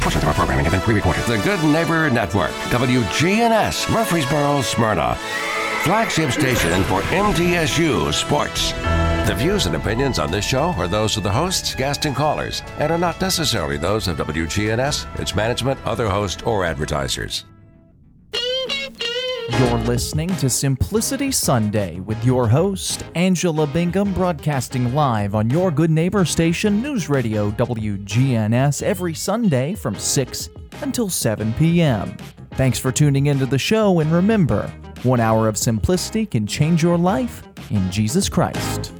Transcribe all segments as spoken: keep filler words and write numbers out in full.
Portions of our programming have been pre-recorded. The Good Neighbor Network, W G N S, Murfreesboro, Smyrna. Flagship station for M T S U Sports. The views and opinions on this show are those of the hosts, guests, and callers, and are not necessarily those of W G N S, its management, other hosts, or advertisers. You're listening to Simplicity Sunday with your host, Angela Bingham, broadcasting live on your Good Neighbor station, News Radio W G N S, every Sunday from six until seven p.m. Thanks for tuning into the show, and remember, one hour of simplicity can change your life in Jesus Christ.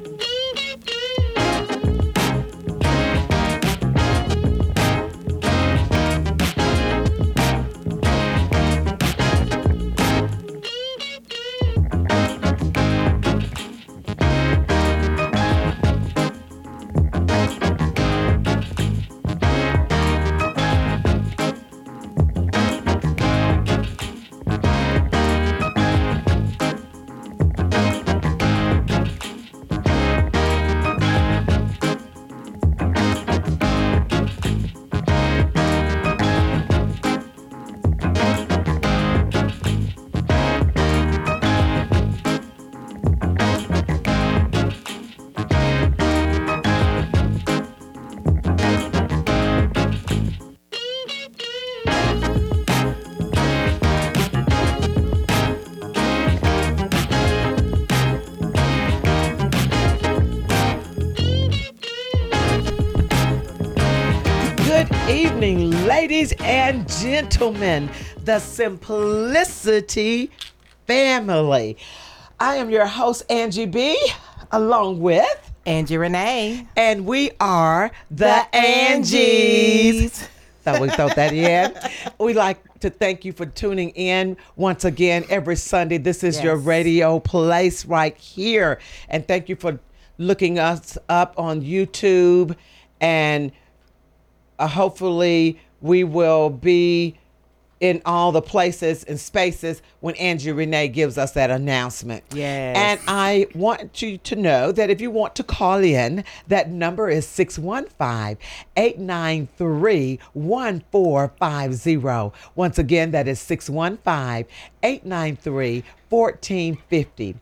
Ladies and gentlemen, the Simplicity family. I am your host, Angie B, along with Angie Renee. And we are the, the Angies. Thought we throw that in. We'd like to thank you for tuning in once again every Sunday. This is yes. your radio place right here. And thank you for looking us up on YouTube. And uh, hopefully we will be in all the places and spaces when Angie Renee gives us that announcement. Yes. And I want you to know that if you want to call in, that number is six one five, eight nine three, one four five zero. Once again, that is six one five, eight nine three, one four five zero.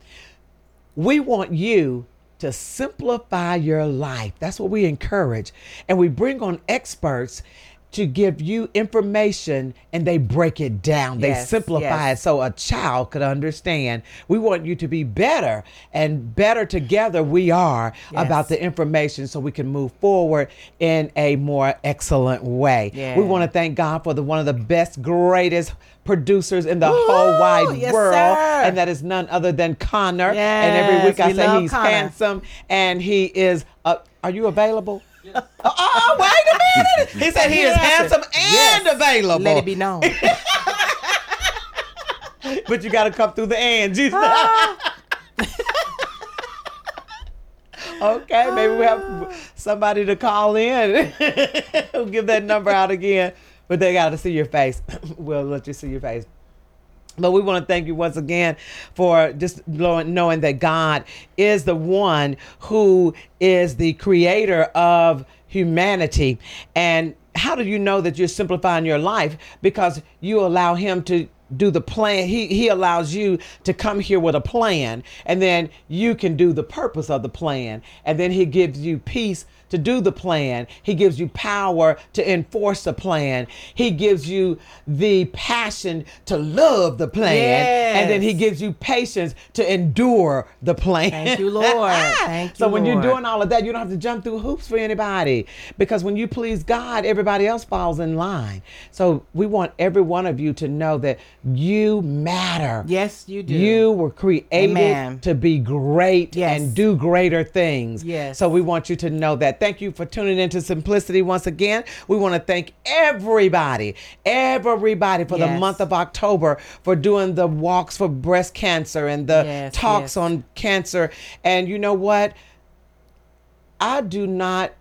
We want you to simplify your life. That's what we encourage. And we bring on experts to give you information, and they break it down. They yes, simplify yes. it so a child could understand. We want you to be better, and better together we are yes. about the information so we can move forward in a more excellent way. Yeah. We want to thank God for the one of the best, greatest producers in the Ooh, whole wide yes, world, sir. and that is none other than Connor. Yes, and every week I we say love he's Connor. handsome, and he is, uh, are you available? Oh, oh, wait a minute. He said he is handsome and yes. available. Let it be known. But you got to come through the Angies. Okay, maybe we have somebody to call in. We'll give that number out again. But they got to see your face. We'll let you see your face. But we want to thank you once again for just knowing that God is the one who is the creator of humanity. And how do you know that you're simplifying your life? Because you allow him to do the plan. He he allows you to come here with a plan, and then you can do the purpose of the plan. And then he gives you peace to do the plan. He gives you power to enforce the plan. He gives you the passion to love the plan. Yes. And then he gives you patience to endure the plan. Thank you, Lord. Thank you, So when Lord. you're doing all of that, you don't have to jump through hoops for anybody, because when you please God, everybody else falls in line. So we want every one of you to know that you matter. Yes, you do. You were created Amen. to be great Yes. and do greater things. Yes. So we want you to know that. Thank you for tuning into Simplicity once again. We want to thank everybody, everybody for Yes. the month of October for doing the walks for breast cancer and the Yes, talks yes. on cancer. And you know what? I do not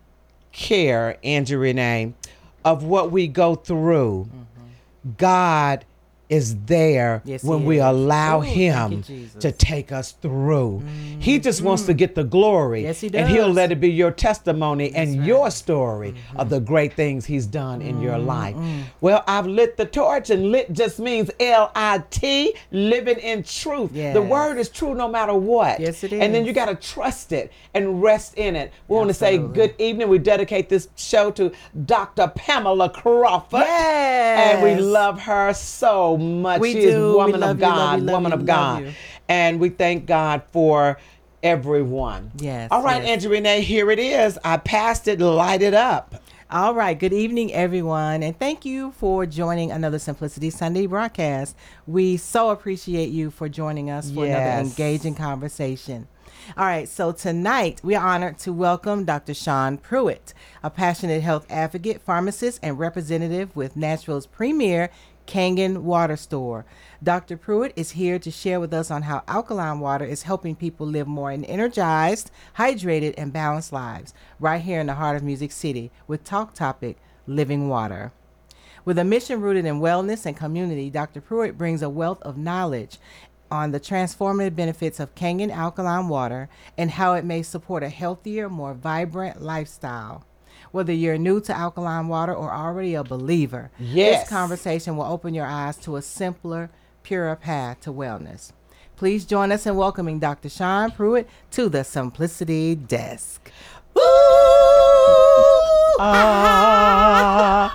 care, Angie Renee, of what we go through. Mm-hmm. God is there Yes, he when we is. allow Ooh, thank him you, Jesus. to take us through. He just wants to get the glory. Yes, he And he'll does. let it be your testimony and right. your story of the great things he's done in your life. Well, I've lit the torch, and lit just means L I T, living in truth. The Yes. word is true no matter what. Yes, it And then is. you got to trust it and rest in it. We want to say Absolutely. good evening. We dedicate this show to Doctor Pamela Crawford. Yes. And we love her so much. We she is do. a woman We love of you, love God, you, love woman you, of love God. you. And we thank God for everyone. Yes, All right, yes. Angie Renee, here it is. I passed it, light it up. All right. Good evening, everyone. And thank you for joining another Simplicity Sunday broadcast. We so appreciate you for joining us for another Yes. engaging conversation. All right. So tonight we are honored to welcome Doctor Sean Pruitt, a passionate health advocate, pharmacist, and representative with Nashville's premier Kangen Water Store. Doctor Pruitt is here to share with us on how alkaline water is helping people live more energized, hydrated, and balanced lives right here in the heart of Music City with Talk Topic, Living Water. With a mission rooted in wellness and community, Doctor Pruitt brings a wealth of knowledge on the transformative benefits of Kangen alkaline water and how it may support a healthier, more vibrant lifestyle. Whether you're new to alkaline water or already a believer, Yes. this conversation will open your eyes to a simpler, purer path to wellness. Please join us in welcoming Doctor Sean Pruitt to the Simplicity Desk. Ah.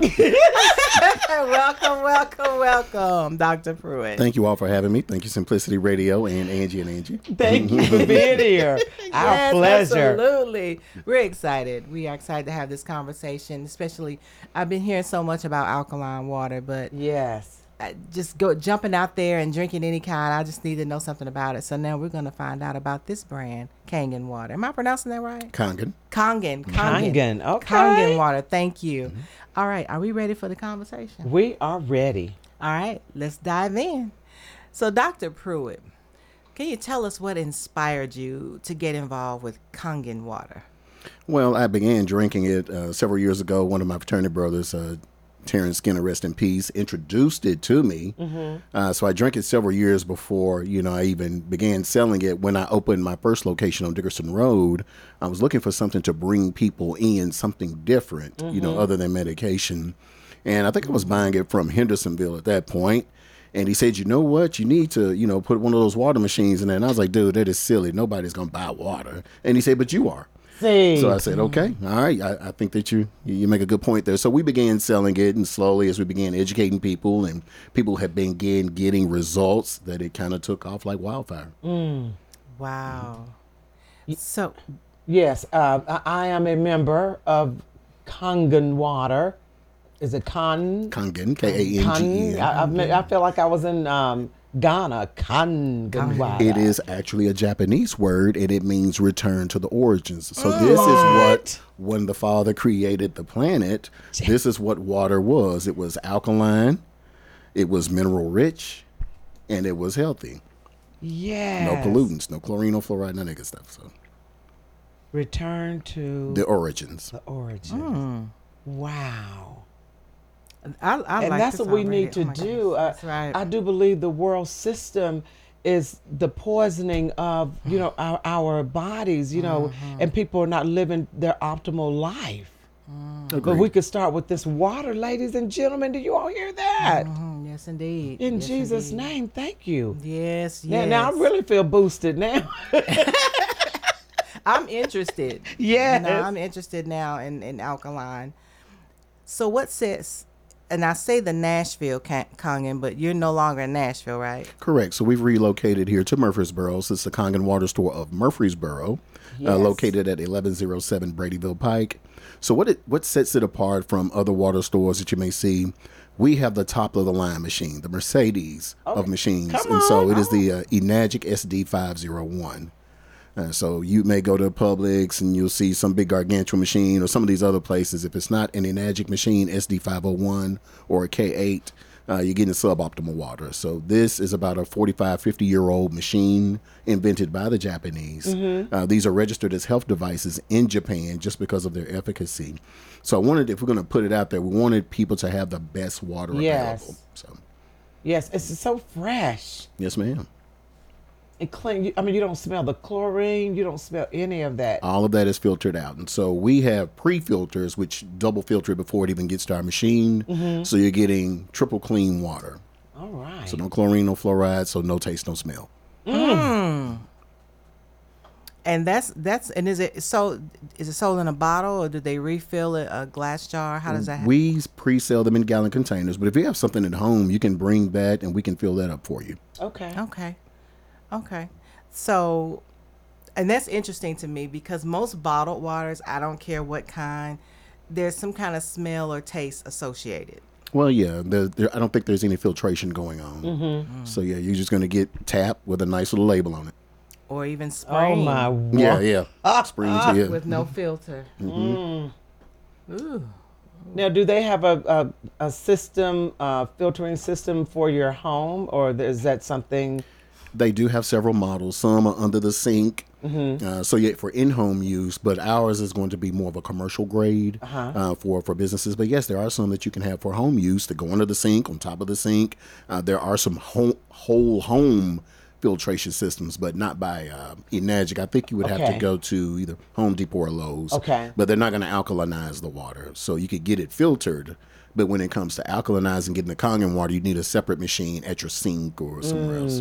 welcome, welcome, welcome, Doctor Pruitt. Thank you all for having me. Thank you, Simplicity Radio and Angie and Angie. Thank you for being here. Our Yes, pleasure. Absolutely. We're excited. We are excited to have this conversation, especially I've been hearing so much about alkaline water, but Yes. I just go jumping out there and drinking any kind. I just need to know something about it. So now we're going to find out about this brand, Kangen Water. Am I pronouncing that right? Kangen. Kangen. Kangen, okay. Kangen Water. Thank you. All right. Are we ready for the conversation? We are ready. All right. Let's dive in. So, Doctor Pruitt, can you tell us what inspired you to get involved with Kangen Water? Well, I began drinking it uh, several years ago. One of my fraternity brothers, uh, Terrence Skinner, rest in peace, introduced it to me. Mm-hmm. Uh, so I drank it several years before, you know, I even began selling it. When I opened my first location on Dickerson Road, I was looking for something to bring people in, something different, mm-hmm. you know, other than medication. And I think I was buying it from Hendersonville at that point. And he said, you know what, you need to, you know, put one of those water machines in there. And I was like, dude, that is silly. Nobody's going to buy water. And he said, but you are. See. So I said, okay, all right. I, I think that you you make a good point there. So we began selling it, and slowly as we began educating people, and people have been getting, getting results, that it kind of took off like wildfire. Mm. Wow. So, Yes, uh, I I am a member of Kangen Water. Is it Kan? Kangen, K A N G E Kan- N. I, I, me- I feel like I was in um, Ghana. Kangen Water. It is actually a Japanese word, and it means return to the origins. So this is what, when the Father created the planet, this is what water was. It was alkaline, it was mineral rich, and it was healthy. Yes. No pollutants, no chlorine, no fluoride, none of that good stuff. So Return to the origins. the origins. Wow. I, I and like that's this what we already. need to Oh my do. goodness. Uh, That's right. I do believe the world system is the poisoning of you know our, our bodies. You know, Mm-hmm. and people are not living their optimal life. But Agreed. we could start with this water, ladies and gentlemen. Do you all hear that? Mhm. Yes, indeed. In Yes, Jesus' indeed. name, thank you. Yes, Now, yes. now I really feel boosted now. I'm interested. Yes. You know, I'm interested now in, in alkaline. So what sets, and I say the Nashville Kan- Kangen, but you're no longer in Nashville, right? Correct. So we've relocated here to Murfreesboro. So it's the Kangen Water Store of Murfreesboro, Yes. uh, located at eleven oh seven Bradyville Pike. So what it what sets it apart from other water stores that you may see? We have the top of the line machine, the Mercedes of machines, Come and so on. it is the uh, Enagic S D five oh one. Uh, so you may go to Publix and you'll see some big gargantuan machine, or some of these other places. If it's not an Enagic machine, S D five oh one or a K eight, uh, you're getting suboptimal water. So this is about a forty-five, fifty year old machine invented by the Japanese. Mm-hmm. Uh, these are registered as health devices in Japan just because of their efficacy. So I wanted, if we're going to put it out there, we wanted people to have the best water Yes. available. So Yes, it's so fresh. Yes, ma'am. And clean. I mean, you don't smell the chlorine. You don't smell any of that. All of that is filtered out. And so we have pre-filters, which double filter it before it even gets to our machine. Mm-hmm. So you're getting triple clean water. All right. So no chlorine, no fluoride, so no taste, no smell. Mm. And that's that's and is it so? Is it sold in a bottle, or do they refill it a glass jar? How does that happen? We pre-sell them in gallon containers, but if you have something at home, you can bring that and we can fill that up for you. Okay. Okay, okay. So, and that's interesting to me because most bottled waters, I don't care what kind, there's some kind of smell or taste associated. Well, yeah, there, there, I don't think there's any filtration going on. Mm-hmm. So yeah, you're just gonna get tap with a nice little label on it. Or even Oh spring. my. Yeah, yeah. Spring to you. With no filter. Mm. Ooh. Now, do they have a a, a system, uh, filtering system for your home, or is that something? They do have several models. Some are under the sink. Mm-hmm. Uh, so yeah, for in-home use, but ours is going to be more of a commercial grade Uh-huh. uh, for for businesses. But yes, there are some that you can have for home use that go under the sink, on top of the sink. Uh, there are some whole, whole home filtration systems, but not by uh, Enagic. I think you would have Okay. to go to either Home Depot or Lowe's. Okay. But they're not going to alkalinize the water. So you could get it filtered, but when it comes to alkalinizing, getting the Kangen water, you need a separate machine at your sink or somewhere else.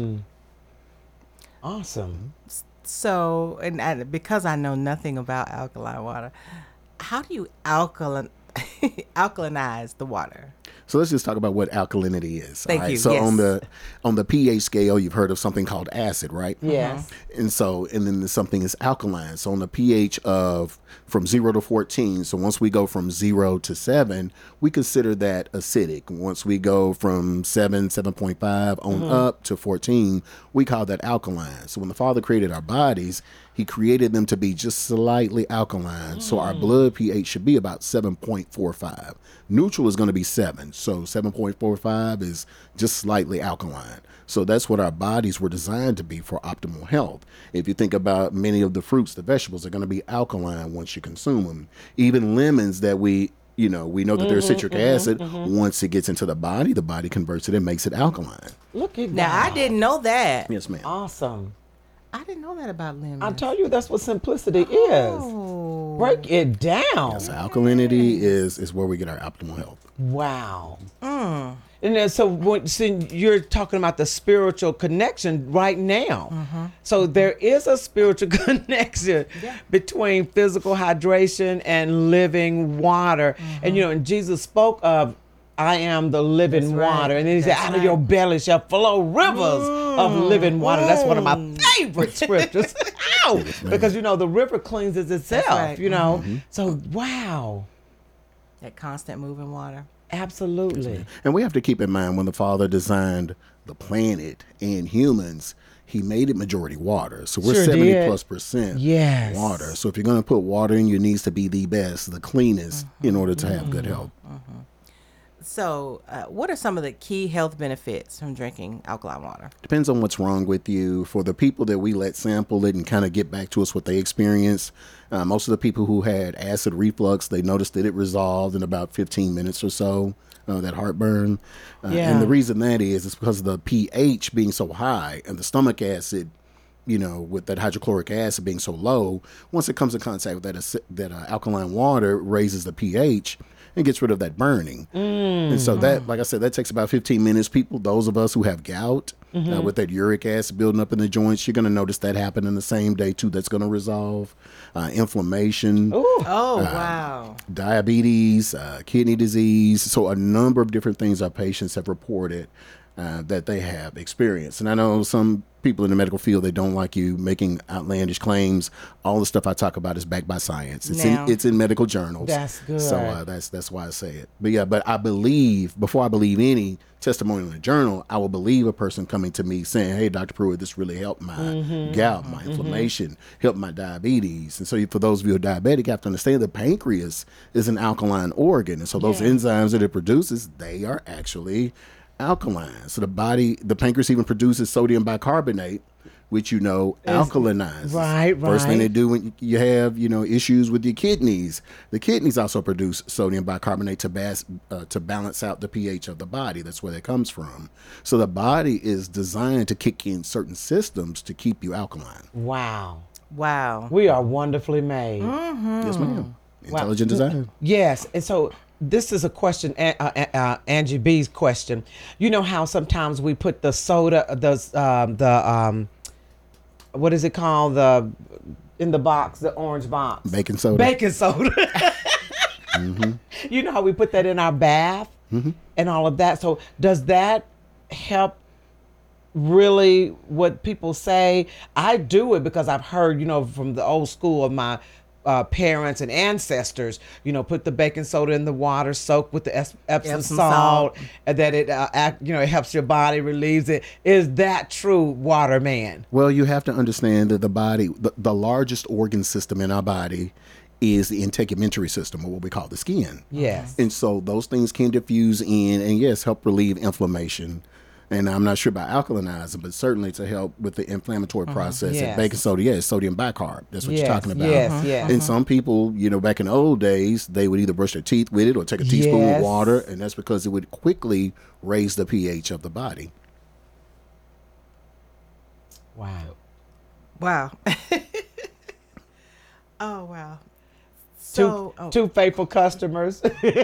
Awesome. So, and I, because I know nothing about alkaline water, how do you alkaline alkalinize the water? So let's just talk about what alkalinity is. Thank all right? you, So yes. on the on the pH scale, you've heard of something called acid, right? Yes. And so, and then there's something is alkaline. So on the pH of from zero to fourteen. So once we go from zero to seven, we consider that acidic. Once we go from seven, seven point five on Mm-hmm. up to fourteen, we call that alkaline. So when the Father created our bodies, He created them to be just slightly alkaline. So Mm. our blood pH should be about seven point four five. Neutral is going to be seven. So seven point four five is just slightly alkaline. So that's what our bodies were designed to be for optimal health. If you think about many of the fruits, the vegetables are going to be alkaline once you consume them. Even lemons that we, you know, we know that there's citric acid. Once it gets into the body, the body converts it and makes it alkaline. Look at Now, that. I didn't know that. Yes, ma'am. Awesome. I didn't know that about lemons. I told you that's what simplicity Oh. is. Break it down. So alkalinity is is where we get our optimal health. Wow. Mm. And then, so, when, so you're talking about the spiritual connection right now. Mm-hmm. So there is a spiritual connection Yeah. between physical hydration and living water. Mm-hmm. And you know, and Jesus spoke of, "I am the living That's right. water," and then He said, That's "Out of right. your belly shall flow rivers of living water." That's one of my Mm. favorite scriptures. Ow! Because you know the river cleanses itself. right. You know, Mm-hmm. so wow, That constant moving water. absolutely. And we have to keep in mind when the Father designed the planet and humans, He made it majority water. So we're Sure seventy did. plus percent Yes. water. So if you're going to put water in, you needs to be the best, the cleanest in order to have good health. So, uh, what are some of the key health benefits from drinking alkaline water? Depends on what's wrong with you. For the people that we let sample it and kind of get back to us what they experienced, uh, most of the people who had acid reflux, they noticed that it resolved in about fifteen minutes or so, uh, that heartburn. Uh, Yeah. And the reason that is, is because of the pH being so high and the stomach acid, you know, with that hydrochloric acid being so low, once it comes in contact with that, ac- that uh, alkaline water, raises the pH and gets rid of that burning. And so that, like I said, that takes about fifteen minutes. People, those of us who have gout, uh, with that uric acid building up in the joints, you're going to notice that happen in the same day too. That's going to resolve uh, inflammation, Oh, wow. diabetes, uh, kidney disease. So a number of different things our patients have reported uh, that they have experienced. And I know some people in the medical field, they don't like you making outlandish claims. All the stuff I talk about is backed by science. It's Now- in it's in medical journals. That's good. So uh, that's that's why I say it. But yeah, but I believe before I believe any testimony in a journal, I will believe a person coming to me saying, "Hey, Doctor Pruitt, this really helped my Mm-hmm. gout, my inflammation, helped my diabetes." And so for those of you who are diabetic, you have to understand the pancreas is an alkaline organ, and so those enzymes that it produces, they are actually alkaline. So the body, the pancreas even produces sodium bicarbonate, which you know alkalinizes. Right, First thing right. they do when you have you know issues with your kidneys, the kidneys also produce sodium bicarbonate to bas- uh, to balance out the pH of the body. That's where that comes from. So the body is designed to kick in certain systems to keep you alkaline. Wow. Wow. We are wonderfully made. Yes, ma'am. Intelligent design. Yes, and so this is a question, uh, uh, uh, Angie B's question. You know how sometimes we put the soda, the um, the um, what is it called, the in the box, the orange box, Baking soda. baking soda. Mm-hmm. You know how we put that in our bath Mm-hmm. and all of that. So does that help? Really, what people say? I do it because I've heard, you know, from the old school of my uh, parents and ancestors, you know, put the baking soda in the water, soak with the es- Epsom, Epsom salt, salt. and that it, uh, act, you know, it helps your body, relieves it. Is that true, water man? Well, you have to understand that the body, the, the largest organ system in our body is the integumentary system, or what we call the skin. Yes. And so those things can diffuse in and, yes, help relieve inflammation. And I'm not sure about alkalinizing, but certainly to help with the inflammatory process. Yes. And baking soda, yeah, it's sodium bicarb. That's what Yes, you're talking about. yes, Mhm. yes. And some people, you know, back in the old days, they would either brush their teeth with it or take a teaspoon Yes. of water. And that's because it would quickly raise the pH of the body. Wow. Wow. Oh wow. Two, So oh, two faithful customers.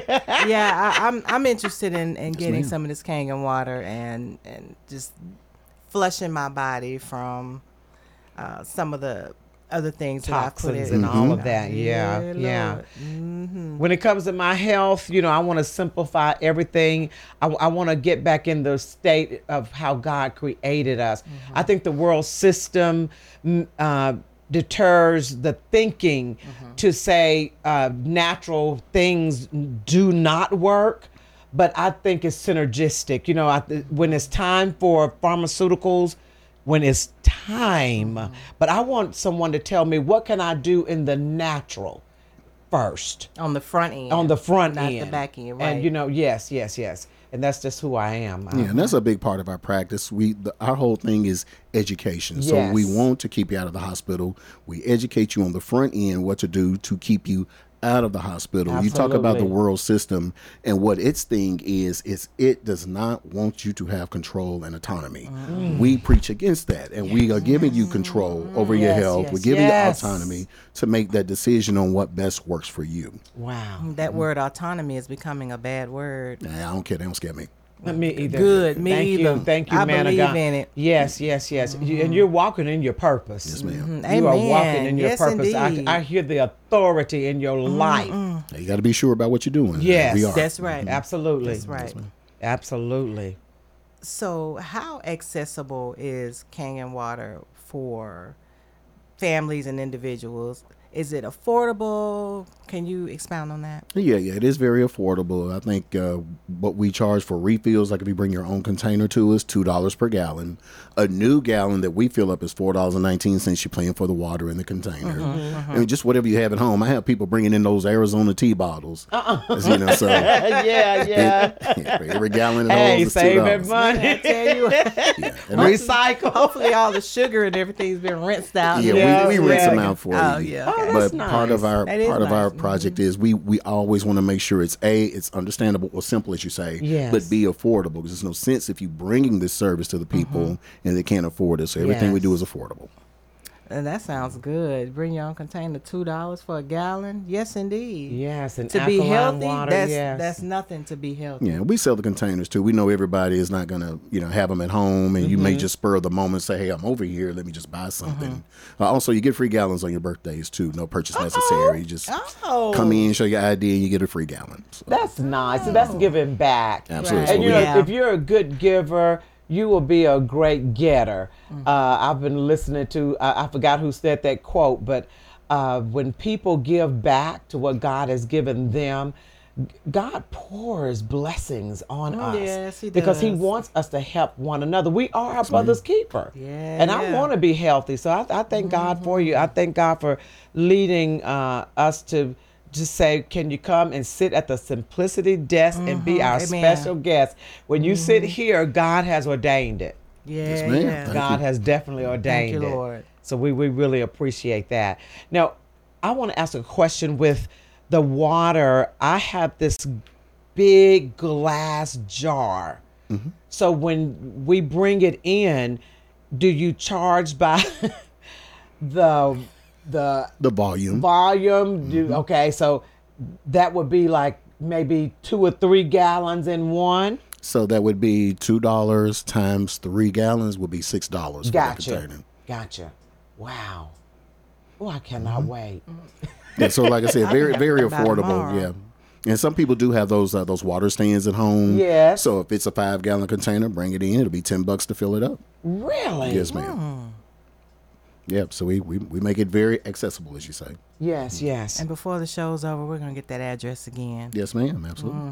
yeah, I, I'm I'm interested in, in getting ma'am. some of this Kangen water and and just flushing my body from uh, some of the other things that I put Toxins in and all of that. Yeah, Yeah, yeah. Lord. Mhm. When it comes to my health, you know, I want to simplify everything. I, I want to get back in the state of how God created us. I think the world system mm, uh, deters the thinking to say uh, natural things do not work. But I think it's synergistic. You know, I, when it's time for pharmaceuticals, when it's time. But I want someone to tell me, what can I do in the natural first? On the front end. On the front not end. the back end, right? And, you know, yes, yes, yes. And that's just who I am. Yeah, and that's a big part of our practice. We the, our whole thing is education. So Yes. we want to keep you out of the hospital. We educate you on the front end what to do to keep you out of the hospital. You talk about the Absolutely. world system, and what its thing is is it does not want you to have control and autonomy. We preach against that, and we are giving you control over your Yes, health. yes, We're giving yes. you autonomy to make that decision on what best works for you. Wow. That word autonomy is becoming a bad word. Nah, I don't care. They don't scare me. Me either. Good, me Thank either. You, thank you, I man believe of God. in it. Yes, yes, yes. You, and you're walking in your purpose. Yes, ma'am. You are Amen. walking in your Yes, purpose. I, indeed. I hear the authority in your life. Now, you got to be sure about what you're doing. Yes. we are. That's right. Absolutely. That's right. Absolutely. So, how accessible is Kangen water for families and individuals? Is it affordable? Can you expound on that? Yeah, yeah, it is very affordable. I think uh, what we charge for refills, like if you bring your own container to us, two dollars per gallon. A new gallon that we fill up is four dollars and nineteen cents. You're paying for the water in the container. I mean, just whatever you have at home. I have people bringing in those Arizona tea bottles. Uh-uh. You know, so yeah, yeah. for every gallon of Hey, those is two saving dollars. money. I tell you, Yeah, and Recycle. hopefully all the sugar and everything's been rinsed out. Yeah, Yes, we, we rinse yeah. them out for Oh, you. yeah. Oh, but that's part of nice. our That is part of our nice. project is we we always want to make sure it's a it's understandable or simple as you say, Yes. but b affordable, because there's no sense if you bringing this service to the people and they can't afford it. So everything we do Yes. is affordable. And that sounds good. Bring your own container, two dollars for a gallon. Yes, indeed. Yes, and To be alkaline healthy, water, that's yes. that's nothing to be healthy. Yeah, we sell the containers too. We know everybody is not gonna, you know, have them at home, and you may Mm-hmm. just spur of the moment say, "Hey, I'm over here. Let me just buy something." Uh, also, you get free gallons on your birthdays too. No purchase necessary. Just Oh. come in, show your I D, and you get a free gallon. So, That's nice. So that's giving back. absolutely. Right. So And you we- know, Yeah. if you're a good giver, you will be a great getter. Uh, I've been listening to, uh, I forgot who said that quote, but uh, when people give back to what God has given them, God pours blessings on Oh, us yes, he because He does. wants us to help one another. We are our brother's keeper, Yeah, and I yeah. want to be healthy. So I, I thank God for you. I thank God for leading uh, us to just say, can you come and sit at the Simplicity desk and be our Amen. special guest? When you sit here, God has ordained it. Yeah, Yes, ma'am. yeah. Thank God you. has definitely ordained Thank you, it. Lord. So we, we really appreciate that. Now, I want to ask a question with the water. I have this big glass jar. Mm-hmm. So when we bring it in, do you charge by the the The volume. volume? Do, Mm-hmm. okay, so that would be like maybe two or three gallons in one. So that would be two dollars times three gallons would be six dollars for that Gotcha. container. Gotcha. Wow. Oh, I cannot Mm-hmm. wait. Yeah, so like I said, very very By affordable. tomorrow. Yeah. And some people do have those uh, those water stands at home. Yes. So if it's a five gallon container, bring it in. It'll be ten bucks to fill it up. Really? Yes, ma'am. Yep. So we, we we make it very accessible, as you say. Yes, yes. And before the show's over, we're gonna get that address again. Yes, ma'am. Absolutely.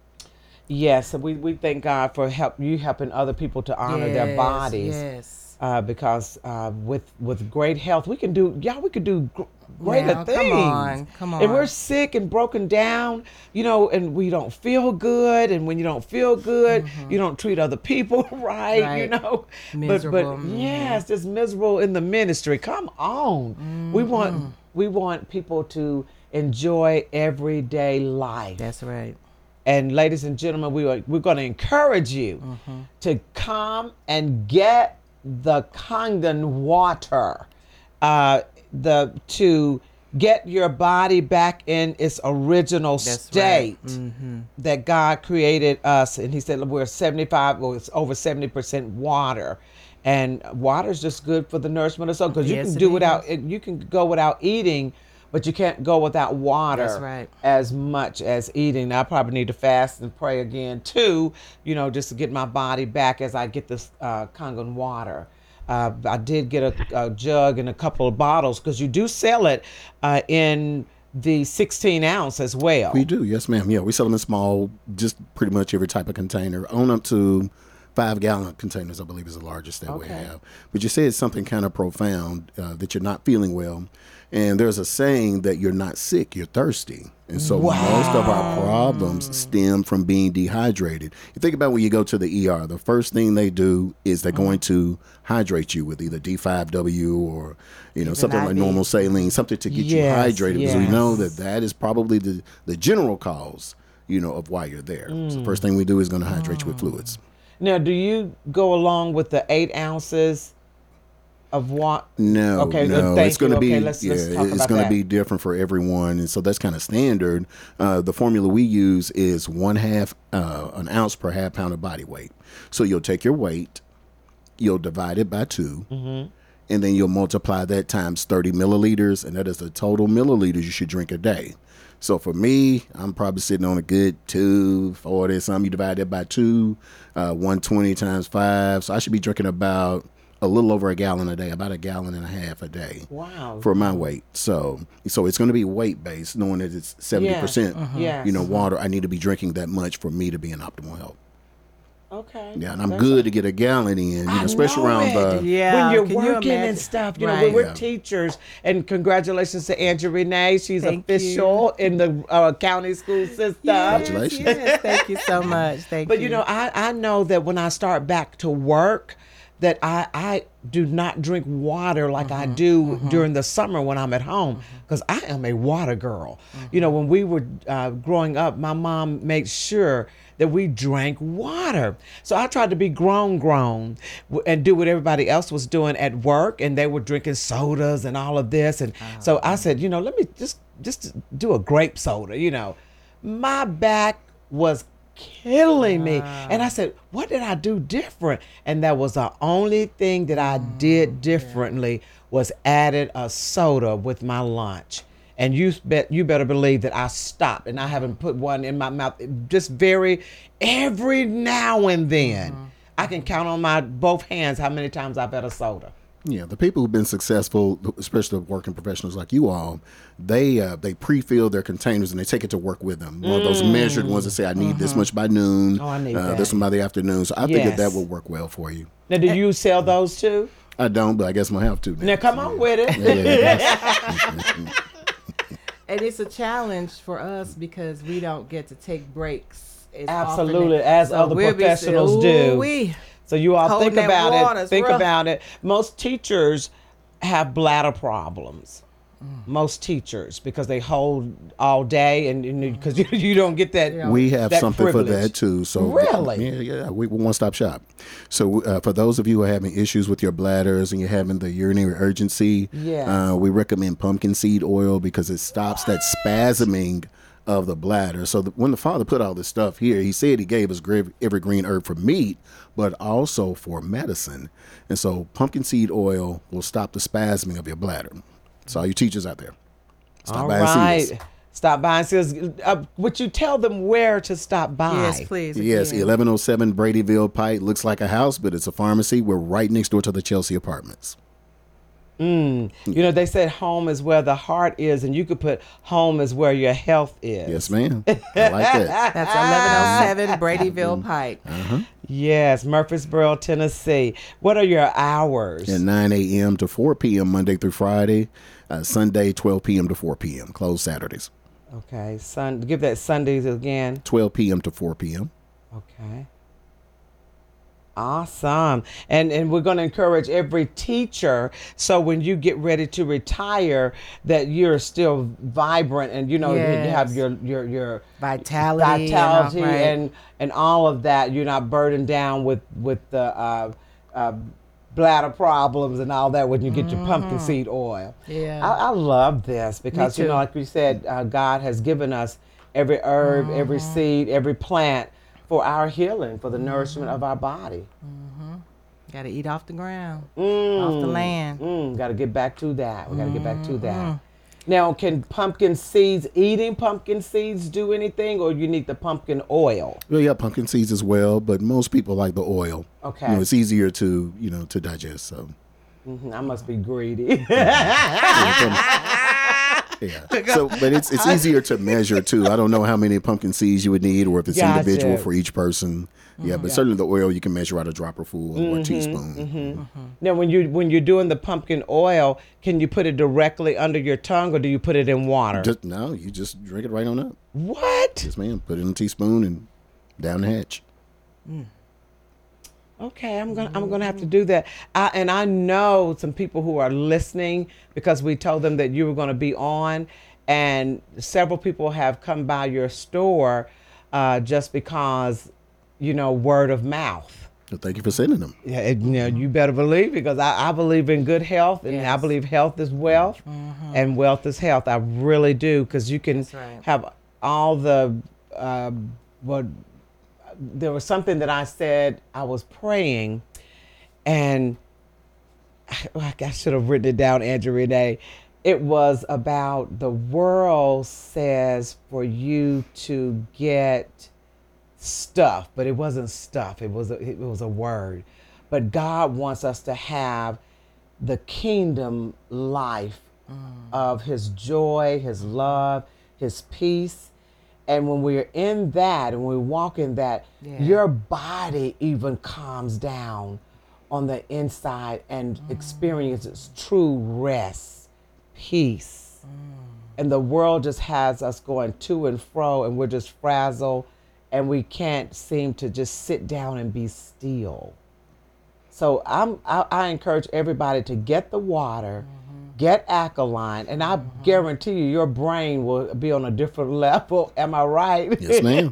Yes, we, we thank God for help you helping other people to honor their Yes, bodies. Yes. Uh, because uh, with with great health, we can do y'all. We could do gr- greater Now, come things. on, come And we're on. sick and broken down, you know, and we don't feel good. And when you don't feel good, you don't treat other people right, Right. you know. Miserable, But but mhm. yes, just miserable in the ministry. Come on, we want we want people to enjoy everyday life. That's right. And ladies and gentlemen, we are we're going to encourage you to come and get the Kangen water, uh, the to get your body back in its original That's state right. Mm-hmm. that God created us. And He said we're seventy-five, well, it's over seventy percent water. And water is just good for the nourishment of soul because you Yes, can it do is. without you can go without eating, but you can't go without water That's right. as much as eating. I probably need to fast and pray again too, you know, just to get my body back as I get this uh, Kangen water. Uh, I did get a, a jug and a couple of bottles because you do sell it uh, in the sixteen ounce as well. We do, yes, ma'am. Yeah, we sell them in small, just pretty much every type of container, on up to five gallon containers, I believe, is the largest that we Okay. have. But you said something kind of profound, uh, that you're not feeling well. And there's a saying that you're not sick, you're thirsty. And so most of our problems stem from being dehydrated. You think about when you go to the E R, the first thing they do is they're going to hydrate you with either D five W or, you know, something like I V. normal saline, something to get Yes, you hydrated, because we know yes. that that is probably the, the general cause, you know, of why you're there. So the first thing we do is going to hydrate you with fluids. Now, do you go along with the eight ounces of what? No, Okay, no, thank it's going to you. be Okay, let's- yeah, let's talk it's about going to that. be different for everyone, and so that's kind of standard. Uh, the formula we use is one half uh, an ounce per half pound of body weight. So you'll take your weight, you'll divide it by two, Mm-hmm. and then you'll multiply that times thirty milliliters, and that is the total milliliters you should drink a day. So for me, I'm probably sitting on a good two forty something. You divide that by two, uh, one twenty times five. So I should be drinking about a little over a gallon a day, about a gallon and a half a day. Wow. For my weight. So so it's going to be weight based, knowing that it's seventy percent, Yes. you know, water. I need to be drinking that much for me to be in optimal health. Okay. Yeah, and I'm That's good to get a gallon in, you know, I especially know around it. the Yeah. when you're can you working imagine? and stuff, you know, Right. when we're Yeah. teachers, and congratulations to Andrew Renee. She's Thank official in the uh, county school system. Yes, Congratulations. yes, thank you so much. Thank But you. you know, I, I know that when I start back to work, that I, I do not drink water like I do during the summer when I'm at home, because I am a water girl. You know, when we were uh, growing up, my mom made sure that we drank water. So I tried to be grown, grown, w- and do what everybody else was doing at work, and they were drinking sodas and all of this. And so I said, you know, let me just just do a grape soda. You know, my back was killing me. And I said, what did I do different? And that was the only thing that I did differently was added a soda with my lunch. And you bet you better believe that I stopped and I haven't put one in my mouth. Just very every now and then. I can count on my both hands how many times I've had a soda. Yeah, the people who've been successful, especially the working professionals like you all, they uh, they pre-fill their containers and they take it to work with them. One of those measured ones that say, I need this much by noon, Oh, I need uh, that. this one by the afternoon. So I think that Yes. that will work well for you. Now, do you sell those too? I don't, but I guess I'm going to have to now. Now, come on with it. Yeah, yeah, yeah. and it's a challenge for us because we don't get to take breaks. as Absolutely, often. as So other we'll be saying, professionals do. "Ooh-wee." So you all Holding think that about water it. is Think rough. about it. Most teachers have bladder problems. Mm. Most teachers, because they hold all day, and because you, you don't get that. We have that something privilege. for that too. So Really? yeah, yeah. We, we one stop shop. So uh, for those of you who are having issues with your bladders and you're having the urinary urgency, Yes. uh, we recommend pumpkin seed oil because it stops that spasming of the bladder. So the, when the Father put all this stuff here, He said He gave us gra- every green herb for meat, but also for medicine. And so pumpkin seed oil will stop the spasming of your bladder. So all you teachers out there, stop All by and right. see us. Stop by and see us. Uh, would you tell them where to stop by? Yes, please. Yes, again. eleven oh seven Bradyville Pike. Looks like a house, but it's a pharmacy. We're right next door to the Chelsea Apartments. You know, they said home is where the heart is, and you could put home is where your health is. Yes, ma'am. I like that. That's eleven oh seven Bradyville Pike. Yes, Murfreesboro, Tennessee. What are your hours? At nine a.m. to four p.m. Monday through Friday. Uh, Sunday, twelve p.m. to four p.m. Closed Saturdays. Okay, sun. Give that Sundays again. twelve p.m. to four p.m. Okay. Awesome. And and we're going to encourage every teacher, so when you get ready to retire, that you're still vibrant, and you know you have Yes. your your your Vitality. vitality and, all, right. and and all of that. You're not burdened down with with the uh, uh, bladder problems and all that when you get your pumpkin seed oil. Yeah. I, I love this because you too. know, like we said, uh, God has given us every herb, every seed, every plant for our healing, for the nourishment of our body. Got to eat off the ground, off the land. Mm, got to get back to that. We got to get back to that. Now, can pumpkin seeds, eating pumpkin seeds, do anything, or you need the pumpkin oil? Well, yeah, pumpkin seeds as well, but most people like the oil. Okay. You know, it's easier to, you know, to digest. So, Mhm, I must be greedy. yeah. So, but it's it's easier to measure too. I don't know how many pumpkin seeds you would need, or if it's Gotcha. individual for each person. Yeah, but certainly the oil you can measure out a dropper full or a teaspoon. Now, when you when you're doing the pumpkin oil, can you put it directly under your tongue, or do you put it in water? Just no, you just drink it right on up. What? Yes, ma'am. Put it in a teaspoon and down the hatch. Okay, I'm gonna I'm gonna have to do that. I, and I know some people who are listening because we told them that you were going to be on, and several people have come by your store uh, just because, you know, word of mouth. So thank you for sending them. Yeah, it- you know, you better believe, because I, I believe in good health, and I Yes. believe health is wealth, and wealth is health. I really do, because you can That's right. have all the uh, what. There was something that I said. I was praying, and I, I should have written it down, Andrew Renee. It was about the world says for you to get stuff, but it wasn't stuff. It was a, it was a word. But God wants us to have the kingdom life of His joy, His love, His peace. And when we're in that and we walk in that, Yeah. your body even calms down on the inside and experiences true rest, peace. And the world just has us going to and fro, and we're just frazzled, and we can't seem to just sit down and be still. So I'm, I, I encourage everybody to get the water, get alkaline, and I guarantee you your brain will be on a different level. Am I right? Yes, ma'am.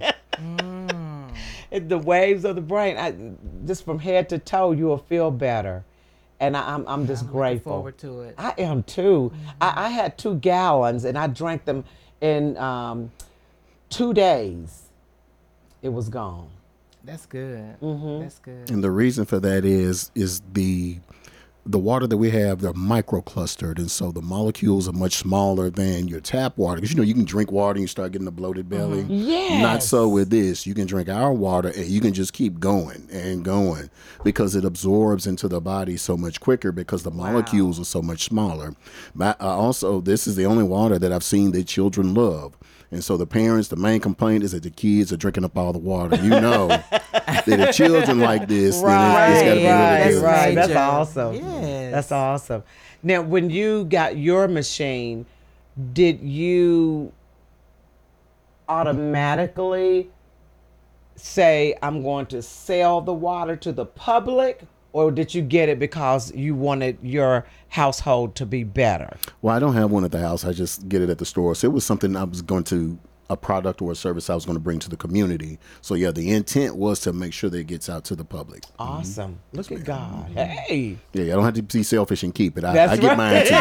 It- the waves of the brain, I, just from head to toe, you will feel better. And I, I'm, I'm just I'm looking grateful. forward to it. I am too. I, I had two gallons, and I drank them in um, two days. It was gone. That's good. Mm-hmm. That's good. And the reason for that is is the the water that we have, they're microclustered, and so the molecules are much smaller than your tap water. Because you know you can drink water and you start getting a bloated belly. Yes. Not so with this. You can drink our water and you can just keep going and going because it absorbs into the body so much quicker because the molecules are so much smaller. But uh, also, this is the only water that I've seen that children love. And so the parents, the main complaint is that the kids are drinking up all the water. You know that the children like this, then it's, it's got to be right, really that's good. right. That's Major. awesome. Yes. That's awesome. Now, when you got your machine, did you automatically say, I'm going to sell the water to the public, or did you get it because you wanted your household to be better? Well, I don't have one at the house. I just get it at the store. So it was something I was going to, a product or a service I was going to bring to the community. So yeah, the intent was to make sure that it gets out to the public. Awesome. Mm-hmm. Look at God. Hey. Yeah, I don't have to be selfish and keep it. I, That's I get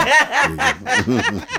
right. mine too.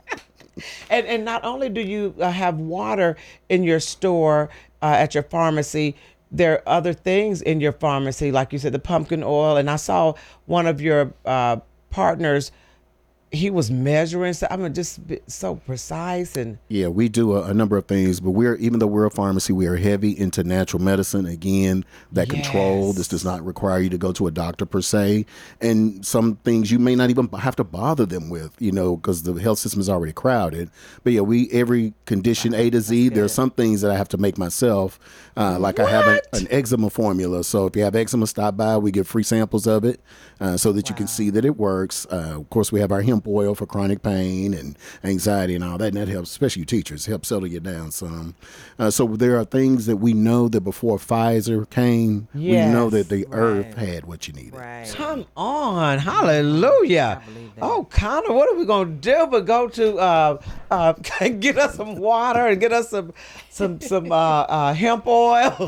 and and not only do you uh, have water in your store, uh, at your pharmacy, there are other things in your pharmacy, like you said, the pumpkin oil. And I saw one of your uh, partners, he was measuring. So I mean, just be so precise. And yeah, we do a, a number of things, but we're, even though we're a pharmacy, we are heavy into natural medicine. Again, that Yes. control, this does not require you to go to a doctor per se. And some things you may not even have to bother them with, you know, because the health system is already crowded. But yeah, we, every condition A to Z, there are some things that I have to make myself. Uh, like I have a, an eczema formula. So if you have eczema, stop by. We give free samples of it uh, so that you can see that it works. Uh, of course, we have our hemp oil for chronic pain and anxiety and all that. And that helps, especially you teachers, help settle you down some. Uh, so there are things that we know that before Pfizer came, Yes. we know that the Right. earth had what you needed. Right. come on, hallelujah. believe that. Oh, Connor, what are we going to do but go to uh, uh, get us some water and get us some some some uh, uh, hemp oil?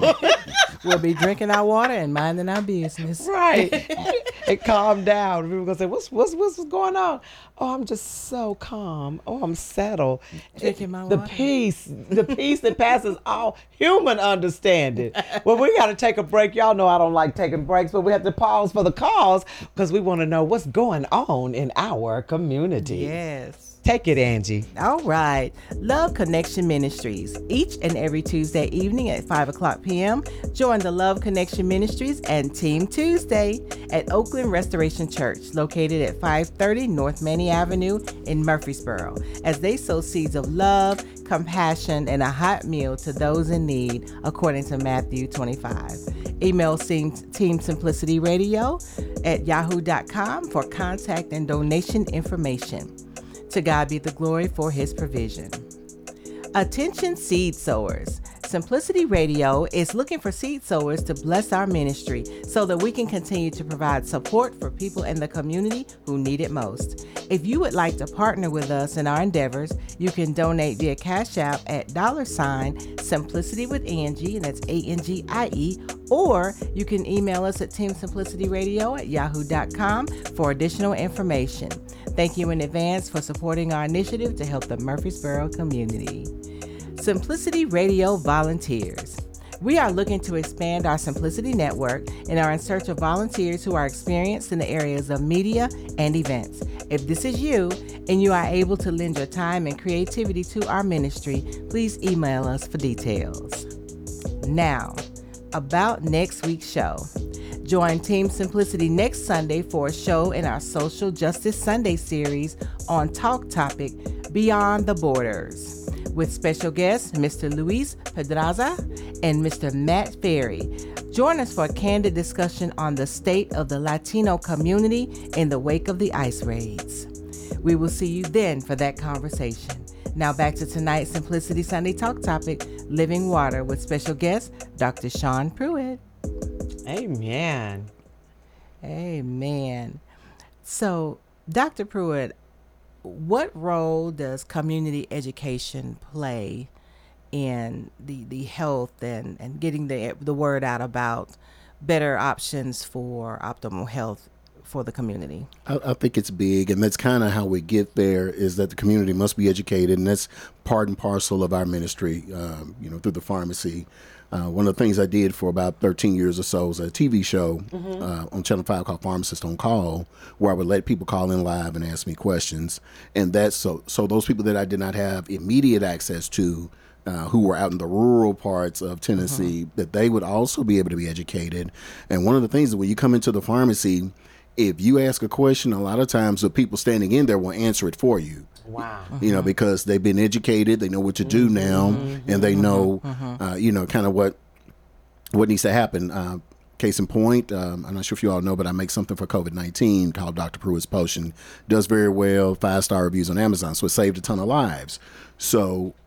We'll be drinking our water and minding our business. Right. And calm down. People gonna say, what's what's what's going on? Oh, I'm just so calm. Oh, I'm settled. Drinking my the water. peace, the peace that passes all human understanding. Well, we got to take a break. Y'all know I don't like taking breaks, but we have to pause for the cause because we want to know what's going on in our community. Yes. Take it, Angie. All right. Love Connection Ministries. Each and every Tuesday evening at five o'clock p.m., join the Love Connection Ministries and Team Tuesday at Oakland Restoration Church, located at five thirty North Manny Avenue in Murfreesboro, as they sow seeds of love, compassion, and a hot meal to those in need, according to Matthew twenty-five. Email Team Simplicity Radio at yahoo dot com for contact and donation information. To God be the glory for his provision. Attention seed sowers. Simplicity Radio is looking for seed sowers to bless our ministry so that we can continue to provide support for people in the community who need it most. If you would like to partner with us in our endeavors, you can donate via Cash App at dollar sign Simplicity with Angie, and that's A N G I E, or you can email us at team simplicity radio at yahoo dot com for additional information. Thank you in advance for supporting our initiative to help the Murfreesboro community. Simplicity Radio Volunteers. We are looking to expand our Simplicity network and are in search of volunteers who are experienced in the areas of media and events. If this is you and you are able to lend your time and creativity to our ministry, please email us for details. Now, about next week's show. Join Team Simplicity next Sunday for a show in our Social Justice Sunday series on Talk Topic Beyond the Borders, with special guests Mister Luis Pedraza and Mister Matt Ferry. Join us for a candid discussion on the state of the Latino community in the wake of the ICE raids. We will see you then for that conversation. Now back to tonight's Simplicity Sunday Talk Topic, Living Water, with special guest Doctor Sean Pruitt. Amen. Amen. So, Doctor Pruitt, what role does community education play in the, the health and, and getting the, the word out about better options for optimal health for the community? I, I think it's big, and that's kind of how we get there, is that the community must be educated, and that's part and parcel of our ministry, um, you know, through the pharmacy. Uh, one of the things I did for about thirteen years or so was a T V show mm-hmm. uh, on Channel five called Pharmacist on Call, where I would let people call in live and ask me questions. And that's so, so those people that I did not have immediate access to, uh, who were out in the rural parts of Tennessee, mm-hmm. that they would also be able to be educated. And one of the things that when you come into the pharmacy, if you ask a question, a lot of times the people standing in there will answer it for you. Wow. You know, because they've been educated, they know what to do now, mm-hmm. and they know, mm-hmm. uh, you know, kind of what what needs to happen. Uh, case in point, um, I'm not sure if you all know, but I make something for COVID nineteen called Doctor Pruitt's Potion. Does very well, five-star reviews on Amazon, so it saved a ton of lives. So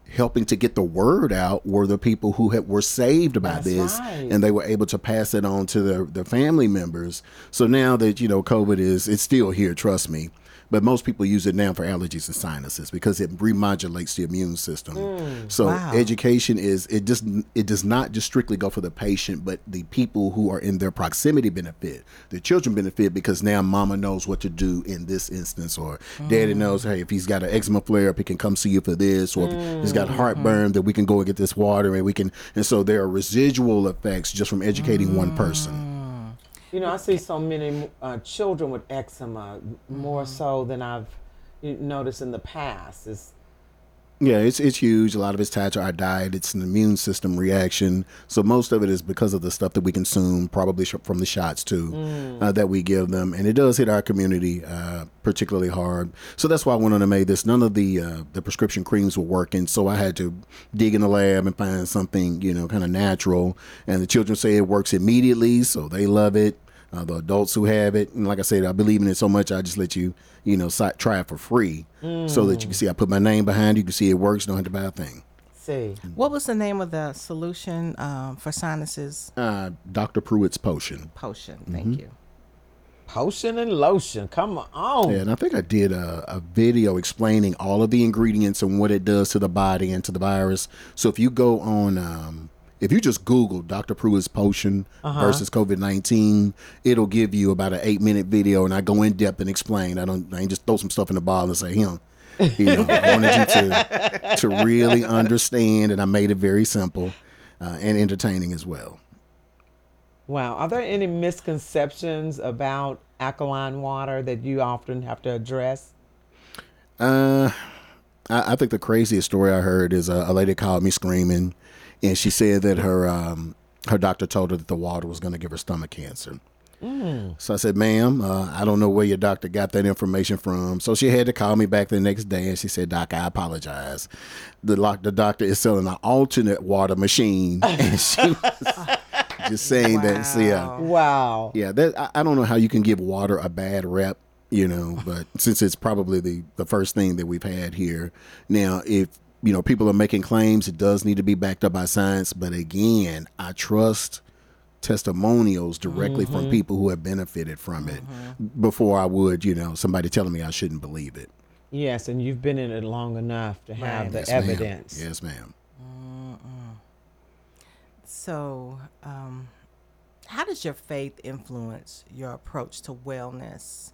helping to get the word out were the people who had, were saved by That's this, right. and they were able to pass it on to their, their family members. So now that, you know, COVID is, it's still here, trust me. But most people use it now for allergies and sinuses because it remodulates the immune system. Mm. So Wow. education is, it just, it does not just strictly go for the patient, but the people who are in their proximity benefit. The children benefit because now mama knows what to do in this instance, or daddy knows, hey, if he's got an eczema flare up, he can come see you for this, or if he's got heartburn, that we can go and get this water, and we can, and so there are residual effects just from educating one person. You know, I see so many uh, children with eczema, more Mm-hmm. so than I've you know, noticed in the past. It's, Yeah, it's it's huge. A lot of it's tied to our diet. It's an immune system reaction. So most of it is because of the stuff that we consume, probably sh- from the shots too, uh, that we give them, and it does hit our community uh, particularly hard. So that's why I went on and made this. None of the uh, the prescription creams were working, so I had to dig in the lab and find something, you know, kind of natural. And the children say it works immediately, so they love it. Uh, the adults who have it, and like I said, I believe in it so much, I just let you, you know, si- try it for free, so that you can see I put my name behind it. You can see it works. Don't have to buy a thing. see, What was the name of the solution um, for sinuses? Uh, Doctor Pruitt's potion. Potion. Thank Mm-hmm. you. potion and lotion. Come on. Yeah, and I think I did a, a video explaining all of the ingredients and what it does to the body and to the virus. So if you go on, um, if you just Google Doctor Pruitt's potion versus COVID nineteen, it'll give you about an eight minute video, and I go in depth and explain. I don't, I ain't just throw some stuff in the bottle and say him. You know, I wanted you to to really understand, and I made it very simple uh, and entertaining as well. Wow. Are there any misconceptions about alkaline water that you often have to address? Uh, I, I think the craziest story I heard is a, a lady called me screaming, and she said that her um, her doctor told her that the water was going to give her stomach cancer. So I said, ma'am, uh, I don't know where your doctor got that information from. So she had to call me back the next day, and she said, Doc, I apologize. The, loc- the doctor is selling an alternate water machine, and she was just saying that. So yeah, Wow. yeah, that, I, I don't know how you can give water a bad rep, you know, but since it's probably the, the first thing that we've had here. Now, if, you know, people are making claims, it does need to be backed up by science. But again, I trust testimonials directly from people who have benefited from it before I would, you know, somebody telling me I shouldn't believe it. Yes, and you've been in it long enough to have Right. the Yes, ma'am. evidence. Yes, ma'am. So, um, how does your faith influence your approach to wellness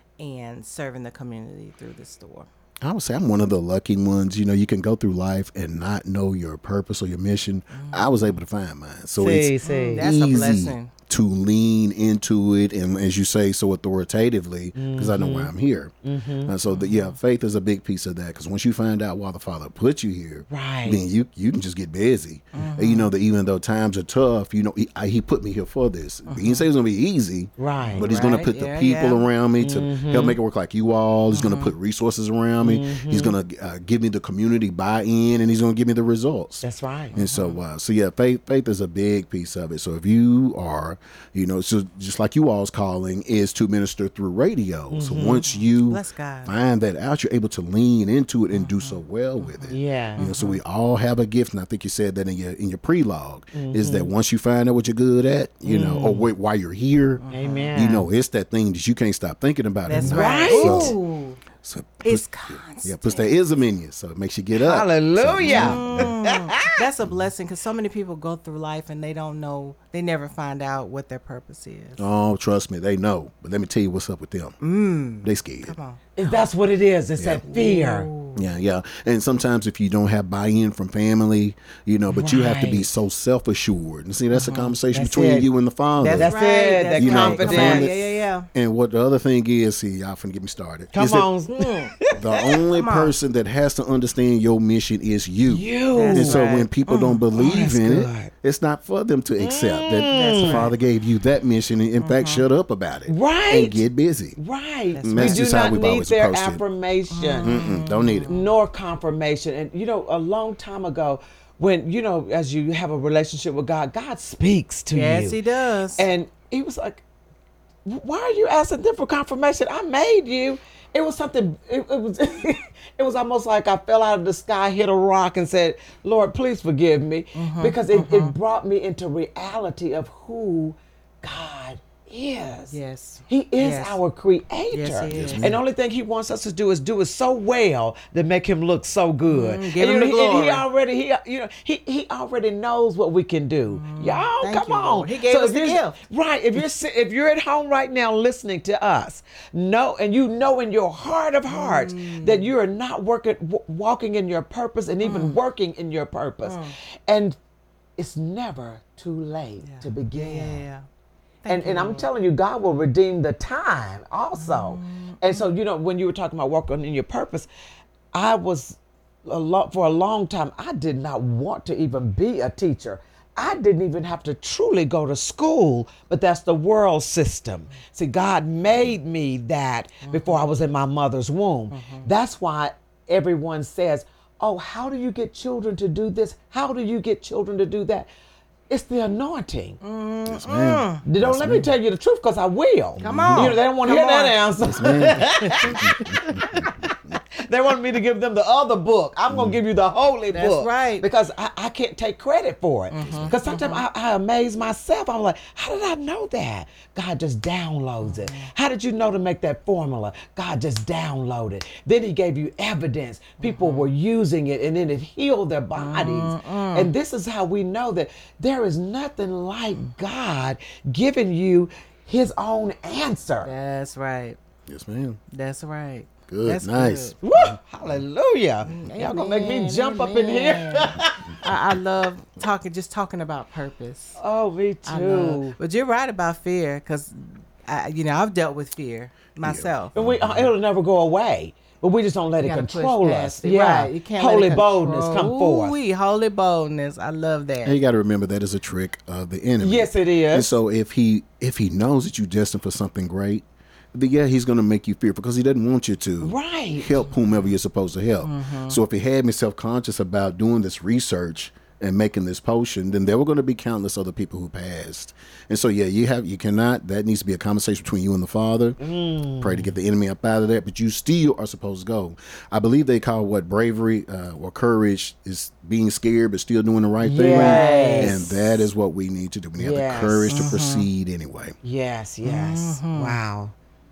and serving the community through the store? I would say I'm one of the lucky ones. You know, you can go through life and not know your purpose or your mission. I was able to find mine. So See, it's see. That's a easy blessing. to lean into it, and as you say, so authoritatively, because I know why I'm here. Uh, so the, yeah, faith is a big piece of that, because once you find out why the Father put you here, Right. then you you can just get busy. And you know that even though times are tough, you know he, I, he put me here for this. He didn't say it was gonna be easy, Right. but he's gonna Right, put yeah, the people yeah. around me to help make it work, like you all. He's gonna put resources around me. He's gonna uh, give me the community buy-in, and he's gonna give me the results. That's right. And so, uh, so yeah, faith, faith is a big piece of it. So if you are, you know, so just like you all's calling is to minister through radio. So once you Bless God. find that out, you're able to lean into it and do so well with it. Yeah. You know, so we all have a gift, and I think you said that in your in your pre-log, is that once you find out what you're good at, you know, or wait, while you're here, Amen. you know, it's that thing that you can't stop thinking about. That's anymore. right. So, Ooh, so it's put- constant. yeah, puts that ism in you, so it makes you get up. Hallelujah. That's a blessing, because so many people go through life and they don't know, they never find out what their purpose is. Oh, trust me, they know. But let me tell you what's up with them. Mm. They scared. Come on. That's what it is. It's that fear. Yeah, yeah. And sometimes if you don't have buy-in from family, you know, but you have to be Right. so self-assured. And see, that's a conversation That's between it. you and the Father. That's right. it, That's that You know, confidence. Come on. family- Yeah, yeah, yeah. And what the other thing is, see, y'all finna get me started. Come is that on. Mm. The only person that has to understand your mission is you. You. That's And so right. when people don't believe that's in good. it, it's not for them to accept that That's the Father gave you that mission. And in fact, shut up about it. Right. And get busy. Right. And that's we do just how not we've need always their approached it. affirmation Mm-mm, don't need it. nor confirmation. And, you know, a long time ago, when, you know, as you have a relationship with God, God speaks to you. Yes, he does. And he was like, why are you asking them for confirmation? I made you it was something. It, it was. It was almost like I fell out of the sky, hit a rock, and said, "Lord, please forgive me," mm-hmm, because it, mm-hmm. it brought me into reality of who God is. Yes. He is yes. our creator. Yes, he is. And the only thing he wants us to do is do it so well to make him look so good. Mm, give and him you the know, he, glory. he already he you know he he already knows what we can do. Mm, Y'all, thank come you, on. Lord. He gave us if the you're- gift. Right. If you're si- if you're at home right now listening to us, know and you know in your heart of hearts Mm. that you are not working w- walking in your purpose and even Mm. working in your purpose. Mm. And it's never too late Yeah. to begin. Yeah, yeah, yeah. And, Thank you, and I'm Lord. telling you, God will redeem the time also. Mm-hmm. And so, you know, when you were talking about working in your purpose, I was a lot for a long time. I did not want to even be a teacher. I didn't even have to truly go to school, but that's the world system. See, God made me that Mm-hmm. before I was in my mother's womb. That's why everyone says, "Oh, how do you get children to do this? How do you get children to do that?" It's the anointing. Yes, ma'am. They don't let me tell you the truth because I will. Come on. You know, they don't want to Come hear on. that answer. They want me to give them the other book. I'm going to give you the holy That's book. right. Because I, I can't take credit for it. Mm-hmm. Because sometimes I, I amaze myself. I'm like, how did I know that? God just downloads it. Mm-hmm. How did you know to make that formula? God just downloaded. Then he gave you evidence. People Mm-hmm. were using it and then it healed their bodies. And this is how we know that there is nothing like God giving you his own answer. That's right. Yes, ma'am. That's right. Good, That's nice. good. Woo! Hallelujah. Y'all gonna make me Amen, jump up in here. amen. I, I love talking, just talking about purpose. Oh, me I too. love, but you're right about fear, because, you know, I've dealt with fear myself. And we, uh, it'll never go away. But we just don't let You it gotta push control past us. it. Yeah. Right. You can't Holy let it boldness control- come forth. Ooh-wee, holy boldness. I love that. And you got to remember that is a trick of the enemy. Yes, it is. And so if he if he knows that you're destined for something great, then yeah, he's going to make you fearful because he doesn't want you to Right. help whomever you're supposed to help. So if he had me self-conscious about doing this research and making this potion, then there were going to be countless other people who passed. And so yeah, you have you cannot. That needs to be a conversation between you and the Father. Pray to get the enemy up out of that, but you still are supposed to go. I believe they call what bravery uh, or courage is being scared but still doing the right thing. Yes. And that is what we need to do. We need to have Yes. the courage to proceed anyway. Yes, yes. Wow.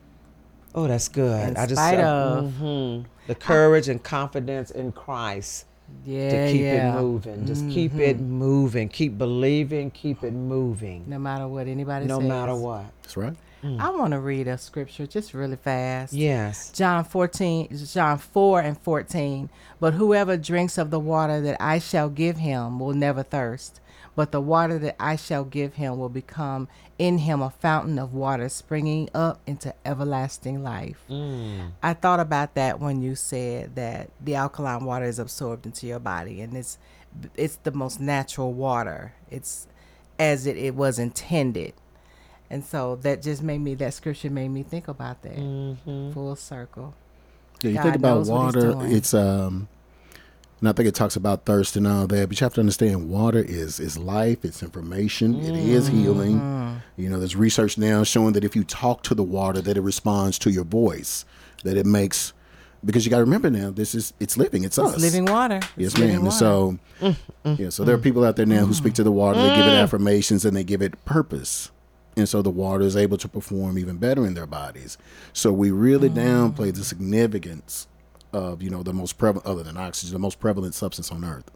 Oh, that's good. In I just spite uh, of. mhm. the courage and confidence in Christ Yeah, to keep yeah. it moving. Just keep it moving. Keep believing. Keep it moving. No matter what anybody No says. matter what. That's right. I want to read a scripture just really fast. Yes. John fourteen, John four and fourteen. But whoever drinks of the water that I shall give him will never thirst. But the water that I shall give him will become in him a fountain of water springing up into everlasting life. Mm. I thought about that when you said that the alkaline water is absorbed into your body, and it's it's the most natural water. It's as it, it was intended. And so that just made me, that scripture made me think about that. Mm-hmm. Full circle. Yeah, you God think about knows what he's water, doing. it's um and I think it talks about thirst and all that, but you have to understand water is is life, it's information, it is healing. Mm-hmm. You know, there's research now showing that if you talk to the water, that it responds to your voice, that it makes, because you got to remember now, this is, it's living, it's, us. It's living water. Yes, It's living ma'am. And water. so, yeah, so there are people out there now who speak to the water, they give it affirmations and they give it purpose. And so the water is able to perform even better in their bodies. So we really downplay the significance of, you know, the most prevalent, other than oxygen, the most prevalent substance on earth.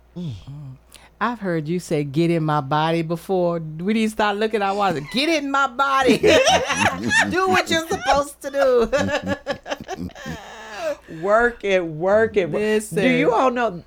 I've heard you say "get in my body" before. We need to start looking at our water. Get in my body. Do what you're supposed to do. Work it, work it. Listen. Do you all know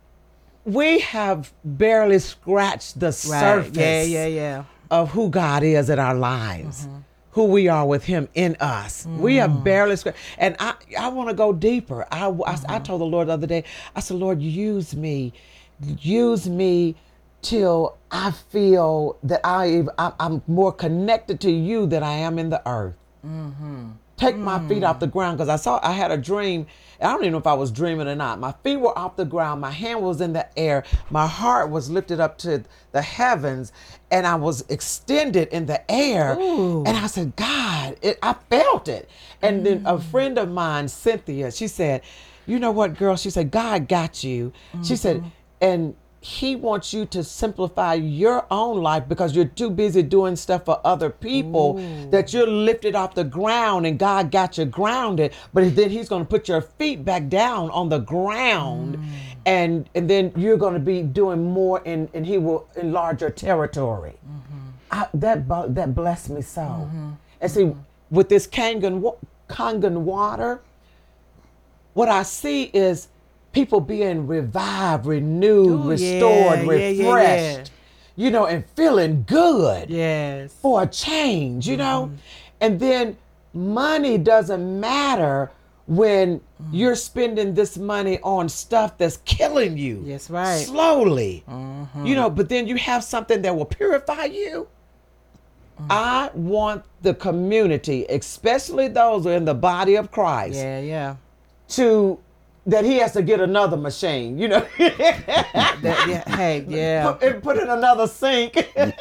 we have barely scratched the surface Yeah, yeah, yeah. of who God is in our lives, who we are with Him in us. We have barely scratched. And I, I want to go deeper. I, I, I told the Lord the other day, I said, Lord, use me. Use me till I feel that I, I, I'm more connected to you than I am in the earth. take my feet off the ground, because I saw I had a dream. I don't even know if I was dreaming or not. My feet were off the ground. My hand was in the air. My heart was lifted up to the heavens, and I was extended in the air. Ooh. And I said, God, it, I felt it. And then a friend of mine, Cynthia, she said, you know what, girl? She said, God got you. She said, and he wants you to simplify your own life because you're too busy doing stuff for other people. Ooh. That you're lifted off the ground and God got you grounded. But then he's going to put your feet back down on the ground. Mm. And and then you're going to be doing more, and, and he will enlarge your territory. Mm-hmm. I, that that blessed me so. Mm-hmm. And see, mm-hmm. with this Kangen, Kangen water, what I see is people being revived, renewed, Ooh, restored, yeah, refreshed, yeah, yeah, yeah. you know, and feeling good yes. for a change, you mm-hmm. know? And then money doesn't matter when mm-hmm. you're spending this money on stuff that's killing you. Yes, right. Slowly. Mm-hmm. You know, but then you have something that will purify you. Mm-hmm. I want the community, especially those who are in the body of Christ. Yeah, yeah. To that he has to get another machine, you know. that, yeah, hey, yeah. Put, put in another sink.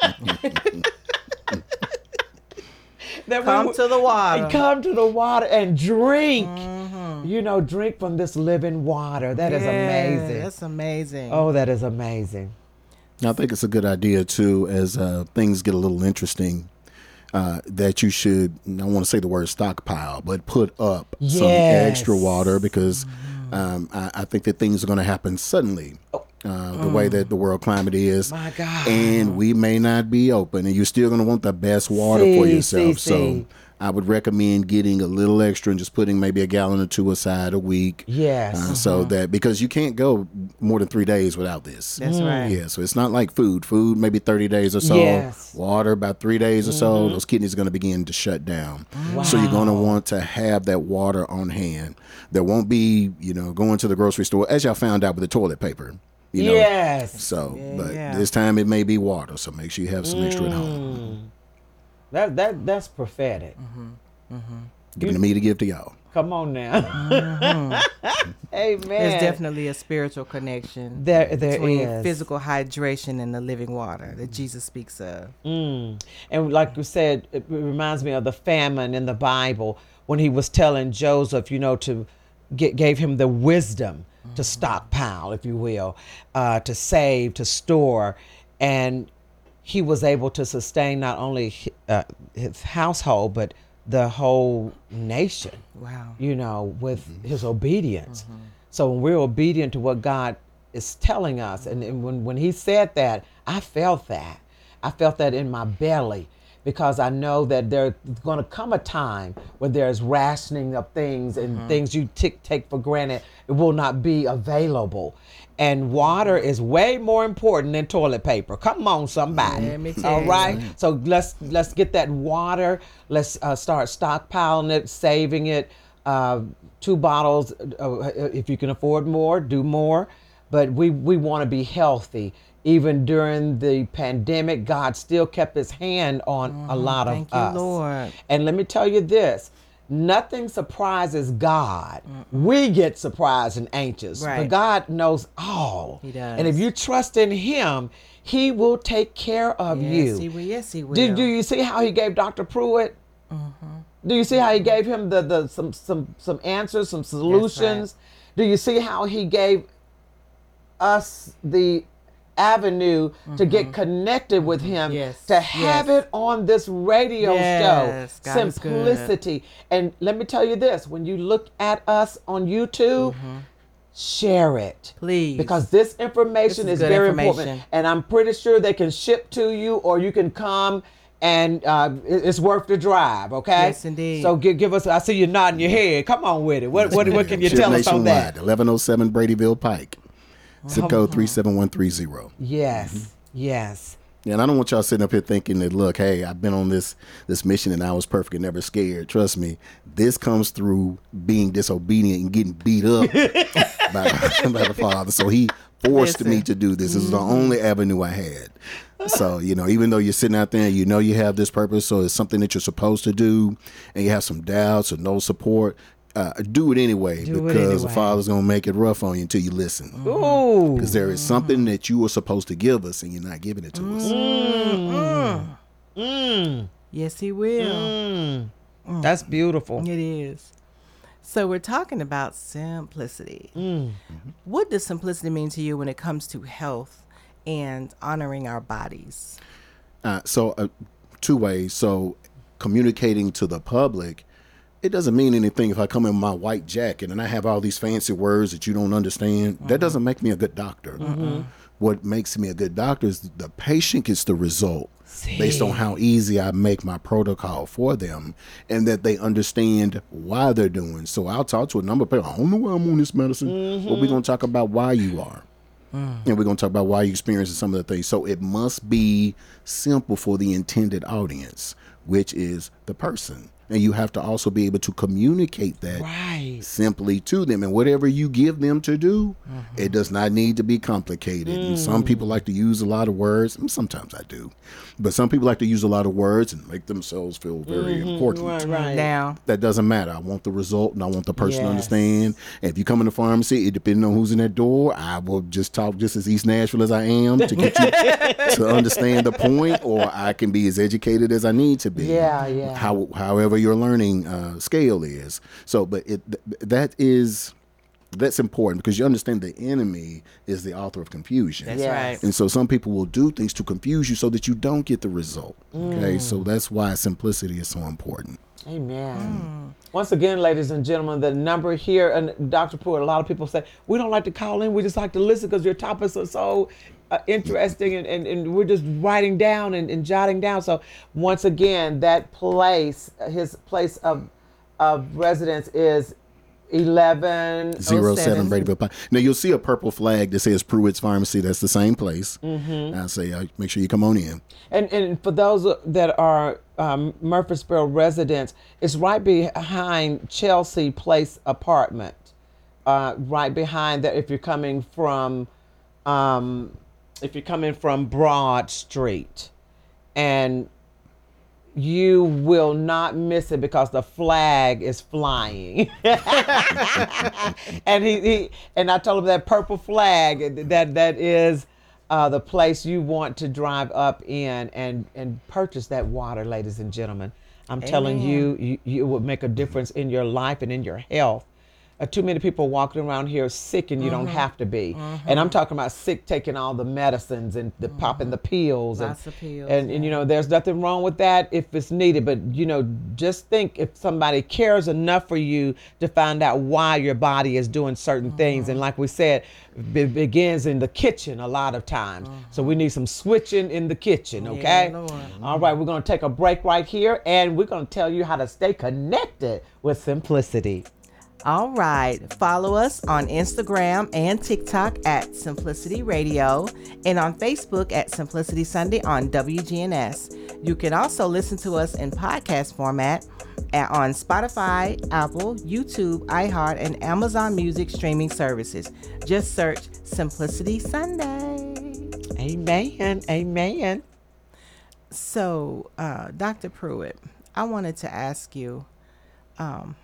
that come we, to the water. Come to the water and drink. Mm-hmm. You know, drink from this living water. That yeah, is amazing. That's amazing. Oh, that is amazing. I think it's a good idea, too, as uh, things get a little interesting. Uh, that you should, I don't want to say the word stockpile, but put up yes. some extra water, because um, I, I think that things are going to happen suddenly. Uh, the mm. way that the world climate is. My God. And we may not be open, and you're still going to want the best water see, for yourself. See, so see. I would recommend getting a little extra and just putting maybe a gallon or two aside a week. Yes. Uh, uh-huh. So that, because you can't go more than three days without this. That's mm. right. Yeah. So it's not like food. Food, maybe thirty days or so. Yes. Water, about three days or mm-hmm. so. Those kidneys are going to begin to shut down. Wow. So you're going to want to have that water on hand. There won't be, you know, going to the grocery store, as y'all found out with the toilet paper. You know? Yes. So, yeah, but yeah. this time it may be water. So make sure you have some mm. extra at home. That that that's prophetic. Mm-hmm. Mm-hmm. Giving to me to give to y'all. Come on now. Mm-hmm. Amen. There's definitely a spiritual connection there, there between is. physical hydration and the living water that Jesus speaks of. Mm. And like you said, it reminds me of the famine in the Bible when he was telling Joseph, you know, to get, gave him the wisdom mm-hmm. to stockpile, if you will, uh, to save, to store. And he was able to sustain not only uh, his household, but the whole nation. Wow. You know, with mm-hmm. his obedience. Mm-hmm. So when we're obedient to what God is telling us, and, and when, when he said that, I felt that. I felt that in my belly, because I know that there's going to come a time when there's rationing of things and mm-hmm. things you t- take for granted, it will not be available. And water is way more important than toilet paper. Come on, somebody. Yeah, me too. All right. So let's let's get that water. Let's uh, start stockpiling it, saving it. Uh, two bottles, uh, if you can afford more, do more. But we we want to be healthy. Even during the pandemic, God still kept his hand on mm, a lot of thank you, us. Lord. And let me tell you this. Nothing surprises God. Mm-mm. We get surprised and anxious, right. but God knows all. He does. And if you trust in him, he will take care of yes, you. He will. Yes, he will. Do, do you see how he gave Doctor Pruitt? Mm-hmm. Do you see how he gave him the, the some some some answers, some solutions? Right. Do you see how he gave us the avenue mm-hmm. to get connected with him, yes. to have yes. it on this radio yes. show? God Simplicity. And let me tell you this, when you look at us on YouTube, mm-hmm. share it. Please. Because this information this is, is very information. important. And I'm pretty sure they can ship to you, or you can come and uh, it's worth the drive, okay? Yes, indeed. So give, give us, I see you nodding your head. Come on with it. What, what, what can you Ship tell us on that? eleven oh seven Bradyville Pike. Zip code three seven one three zero. Yes, mm-hmm. yes. Yeah, and I don't want y'all sitting up here thinking that, look, hey, I've been on this this mission and I was perfect and never scared. Trust me, this comes through being disobedient and getting beat up by, by the Father. So he forced Listen. me to do this. This is the only avenue I had. So, you know, even though you're sitting out there and you know you have this purpose, so it's something that you're supposed to do, and you have some doubts or no support, uh, do it anyway, Do it because the anyway. Father's going to make it rough on you until you listen. Ooh. Because there is something that you were supposed to give us, and you're not giving it to us. Mm. Yes, he will. Mm. That's beautiful. It is. So we're talking about simplicity. Mm. What does simplicity mean to you when it comes to health and honoring our bodies? Uh, so, uh, two ways. So, communicating to the public, it doesn't mean anything if I come in my white jacket and I have all these fancy words that you don't understand. That doesn't make me a good doctor. What makes me a good doctor is the patient gets the result based on how easy I make my protocol for them, and that they understand why they're doing. So I'll talk to a number of people. I don't know why I'm on this medicine, but we're going to talk about why you are. And we're going to talk about why you're experiencing some of the things. So it must be simple for the intended audience, which is the person. And you have to also be able to communicate that Right. simply to them. And whatever you give them to do, it does not need to be complicated. And some people like to use a lot of words. And sometimes I do. But some people like to use a lot of words and make themselves feel very important. Right, right. Now, That doesn't matter. I want the result, and I want the person to Yes. understand. And if you come in the pharmacy, it depending on who's in that door, I will just talk just as East Nashville as I am to get you to understand the point, or I can be as educated as I need to be. Yeah, yeah. How, however your learning uh, scale is. So, but it th- that is that's important, because you understand the enemy is the author of confusion. that's Yes. right. And so some people will do things to confuse you so that you don't get the result. Okay, so that's why simplicity is so important. Amen. Once again, ladies and gentlemen, the number here, and Doctor Pruitt, a lot of people say, we don't like to call in, we just like to listen because your topics are so uh, interesting, and, and, and we're just writing down and, and jotting down. So once again, that place, his place of, of residence is eleven Zero oh seven. seven Bradyville Pike. Now you'll see a purple flag that says Pruitt's Pharmacy. That's the same place. Mm-hmm. I say, uh, make sure you come on in. And and for those that are um, Murfreesboro residents, it's right behind Chelsea Place apartment. Uh, right behind that, if you're coming from, um, if you're coming from Broad Street, and you will not miss it because the flag is flying. and he, he and I told him that purple flag, that that is uh, the place you want to drive up in and and purchase that water, ladies and gentlemen. I'm telling you, you, you would make a difference in your life and in your health. Uh, too many people walking around here sick, and you don't have to be. And I'm talking about sick, taking all the medicines and the popping the pills. Lots and, of pills, And, and, you know, there's nothing wrong with that if it's needed. But, you know, just think if somebody cares enough for you to find out why your body is doing certain things. And like we said, it begins in the kitchen a lot of times. So we need some switching in the kitchen, okay? Lord. All right, we're going to take a break right here, and we're going to tell you how to stay connected with simplicity. All right. Follow us on Instagram and TikTok at Simplicity Radio, and on Facebook at Simplicity Sunday on W G N S. You can also listen to us in podcast format at, on Spotify, Apple, YouTube, iHeart, and Amazon Music streaming services. Just search Simplicity Sunday. Amen. Amen. So, uh, Doctor Pruitt, I wanted to ask you, um,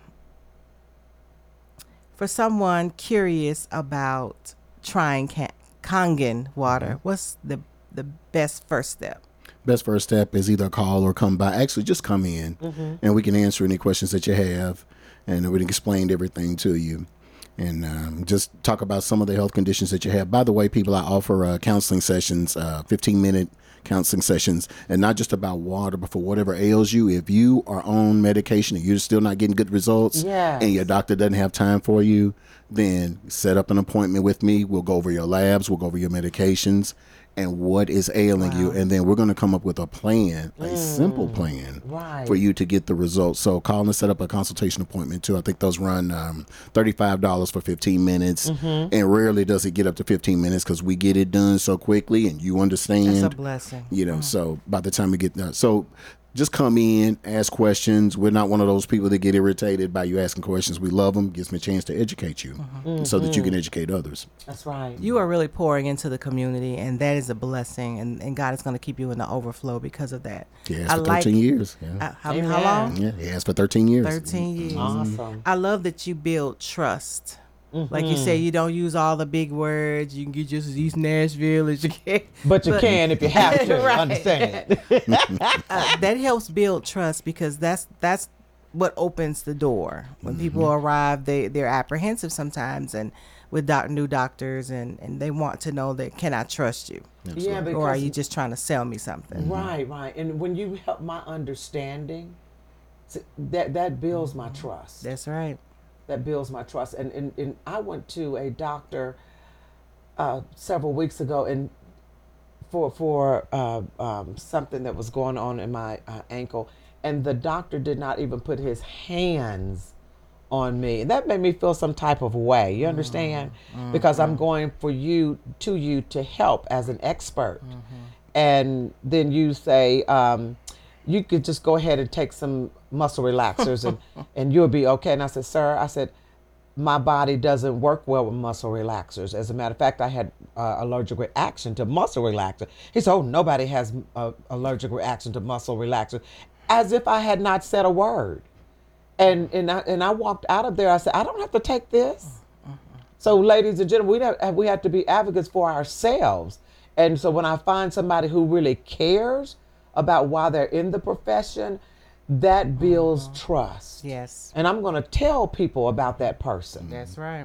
for someone curious about trying Ka- Kangen water, what's the the best first step? Best first step is either call or come by. Actually, just come in, and we can answer any questions that you have, and we can explain everything to you. And um, just talk about some of the health conditions that you have. By the way, people, I offer uh, counseling sessions, uh, fifteen minute counseling sessions, and not just about water, but for whatever ails you. If you are on medication and you're still not getting good results, Yes. and your doctor doesn't have time for you, then set up an appointment with me. We'll go over your labs, we'll go over your medications, and what is ailing you, and then we're going to come up with a plan, a simple plan right. for you to get the results. So call and set up a consultation appointment too. I think those run um, thirty-five dollars for fifteen minutes, and rarely does it get up to fifteen minutes because we get it done so quickly, and you understand. That's a blessing. You know, so by the time we get done, so just come in, ask questions. We're not one of those people that get irritated by you asking questions. We love them. Gives me a chance to educate you Mm-hmm. so that you can educate others. That's right. You are really pouring into the community, and that is a blessing. And, and God is going to keep you in the overflow because of that. He has I for like- thirteen years. Yeah. Uh, how, Amen. how long? yeah, he has for thirteen years. thirteen years. Awesome. I love that you build trust. Like Mm-hmm. you say, you don't use all the big words. You can get just use Nashville as you can. But you can if you have to. Right. Understand? Uh, that helps build trust because that's that's what opens the door. When people arrive, they they're apprehensive sometimes, and with doc, new doctors, and and they want to know that, can I trust you, Yeah, because or are you just trying to sell me something? right, right. And when you help my understanding, s- that that builds my trust. That's right. That builds my trust. And and, and I went to a doctor uh, several weeks ago, and for for uh, um, something that was going on in my uh, ankle, and the doctor did not even put his hands on me, and that made me feel some type of way. You understand? Because I'm going for you to you to help as an expert, and then you say um, you could just go ahead and take some muscle relaxers and and you'll be okay. And I said, sir, I said, my body doesn't work well with muscle relaxers. As a matter of fact, I had uh, allergic reaction to muscle relaxer. He said, oh, nobody has uh, allergic reaction to muscle relaxer, as if I had not said a word. And and I, and I walked out of there. I said, I don't have to take this. So, ladies and gentlemen, we have, we have to be advocates for ourselves. And so when I find somebody who really cares about why they're in the profession, that builds trust. Yes, And I'm going to tell people about that person. that's right.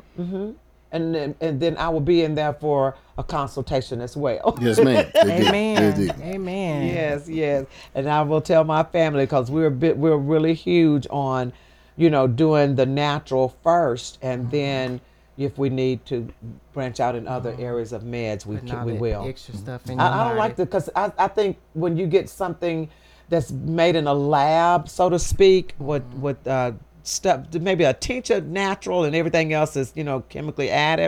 And then, and then I will be in there for a consultation as well. Yes, ma'am. They do. Amen. They do. Amen. Yes, yes. And I will tell my family, because we're a bit, we're really huge on, you know, doing the natural first, and then if we need to branch out in other areas of meds, we Putting can, all we that will. extra stuff in your I, I don't like body. to, because I, I think when you get something that's made in a lab, so to speak, with with uh, stuff, maybe a tincture natural and everything else is, you know, chemically added.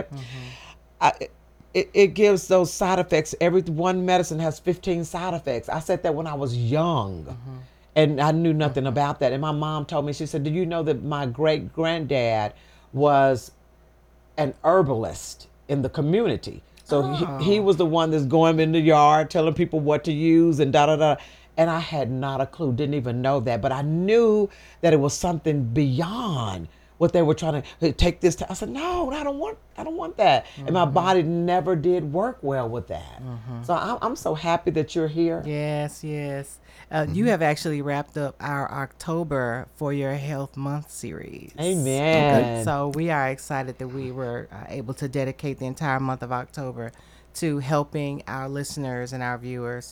I, it, it gives those side effects. Every one medicine has fifteen side effects. I said that when I was young, and I knew nothing about that. And my mom told me, she said, "Do you know that my great granddad was an herbalist in the community? So he, he was the one that's going in the yard telling people what to use and da da da." And I had not a clue, didn't even know that, but I knew that it was something beyond what they were trying to "Hey, take this. To, I said, no, I don't want, I don't want that. And my body never did work well with that. So I'm, I'm so happy that you're here. Yes, yes. Uh, You have actually wrapped up our October For Your Health Month series. Amen. So we are excited that we were uh, able to dedicate the entire month of October to helping our listeners and our viewers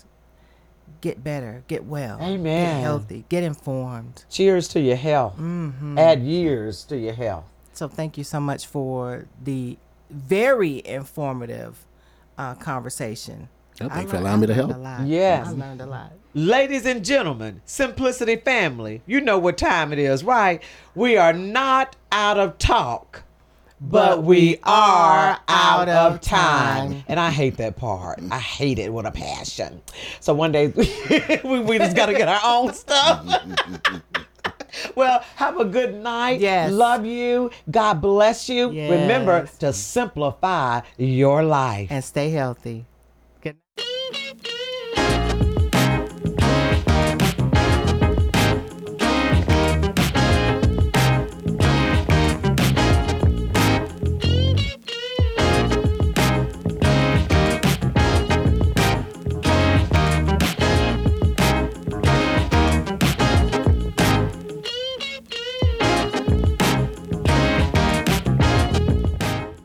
get better, get well, Amen. get healthy, get informed. Cheers to your health. Mm-hmm. Add years to your health. So thank you so much for the very informative uh, conversation. Oh, I thank you for learned- allowing me I to learned help. a lot. Yes. I learned a lot. Ladies and gentlemen, Simplicity family, you know what time it is, right? We are not out of talk, but we are out of time. And I hate that part. I hate it with a passion. So one day we, we just got to get our own stuff. Well, have a good night. Yes. Love you. God bless you. Yes. Remember to simplify your life. And stay healthy.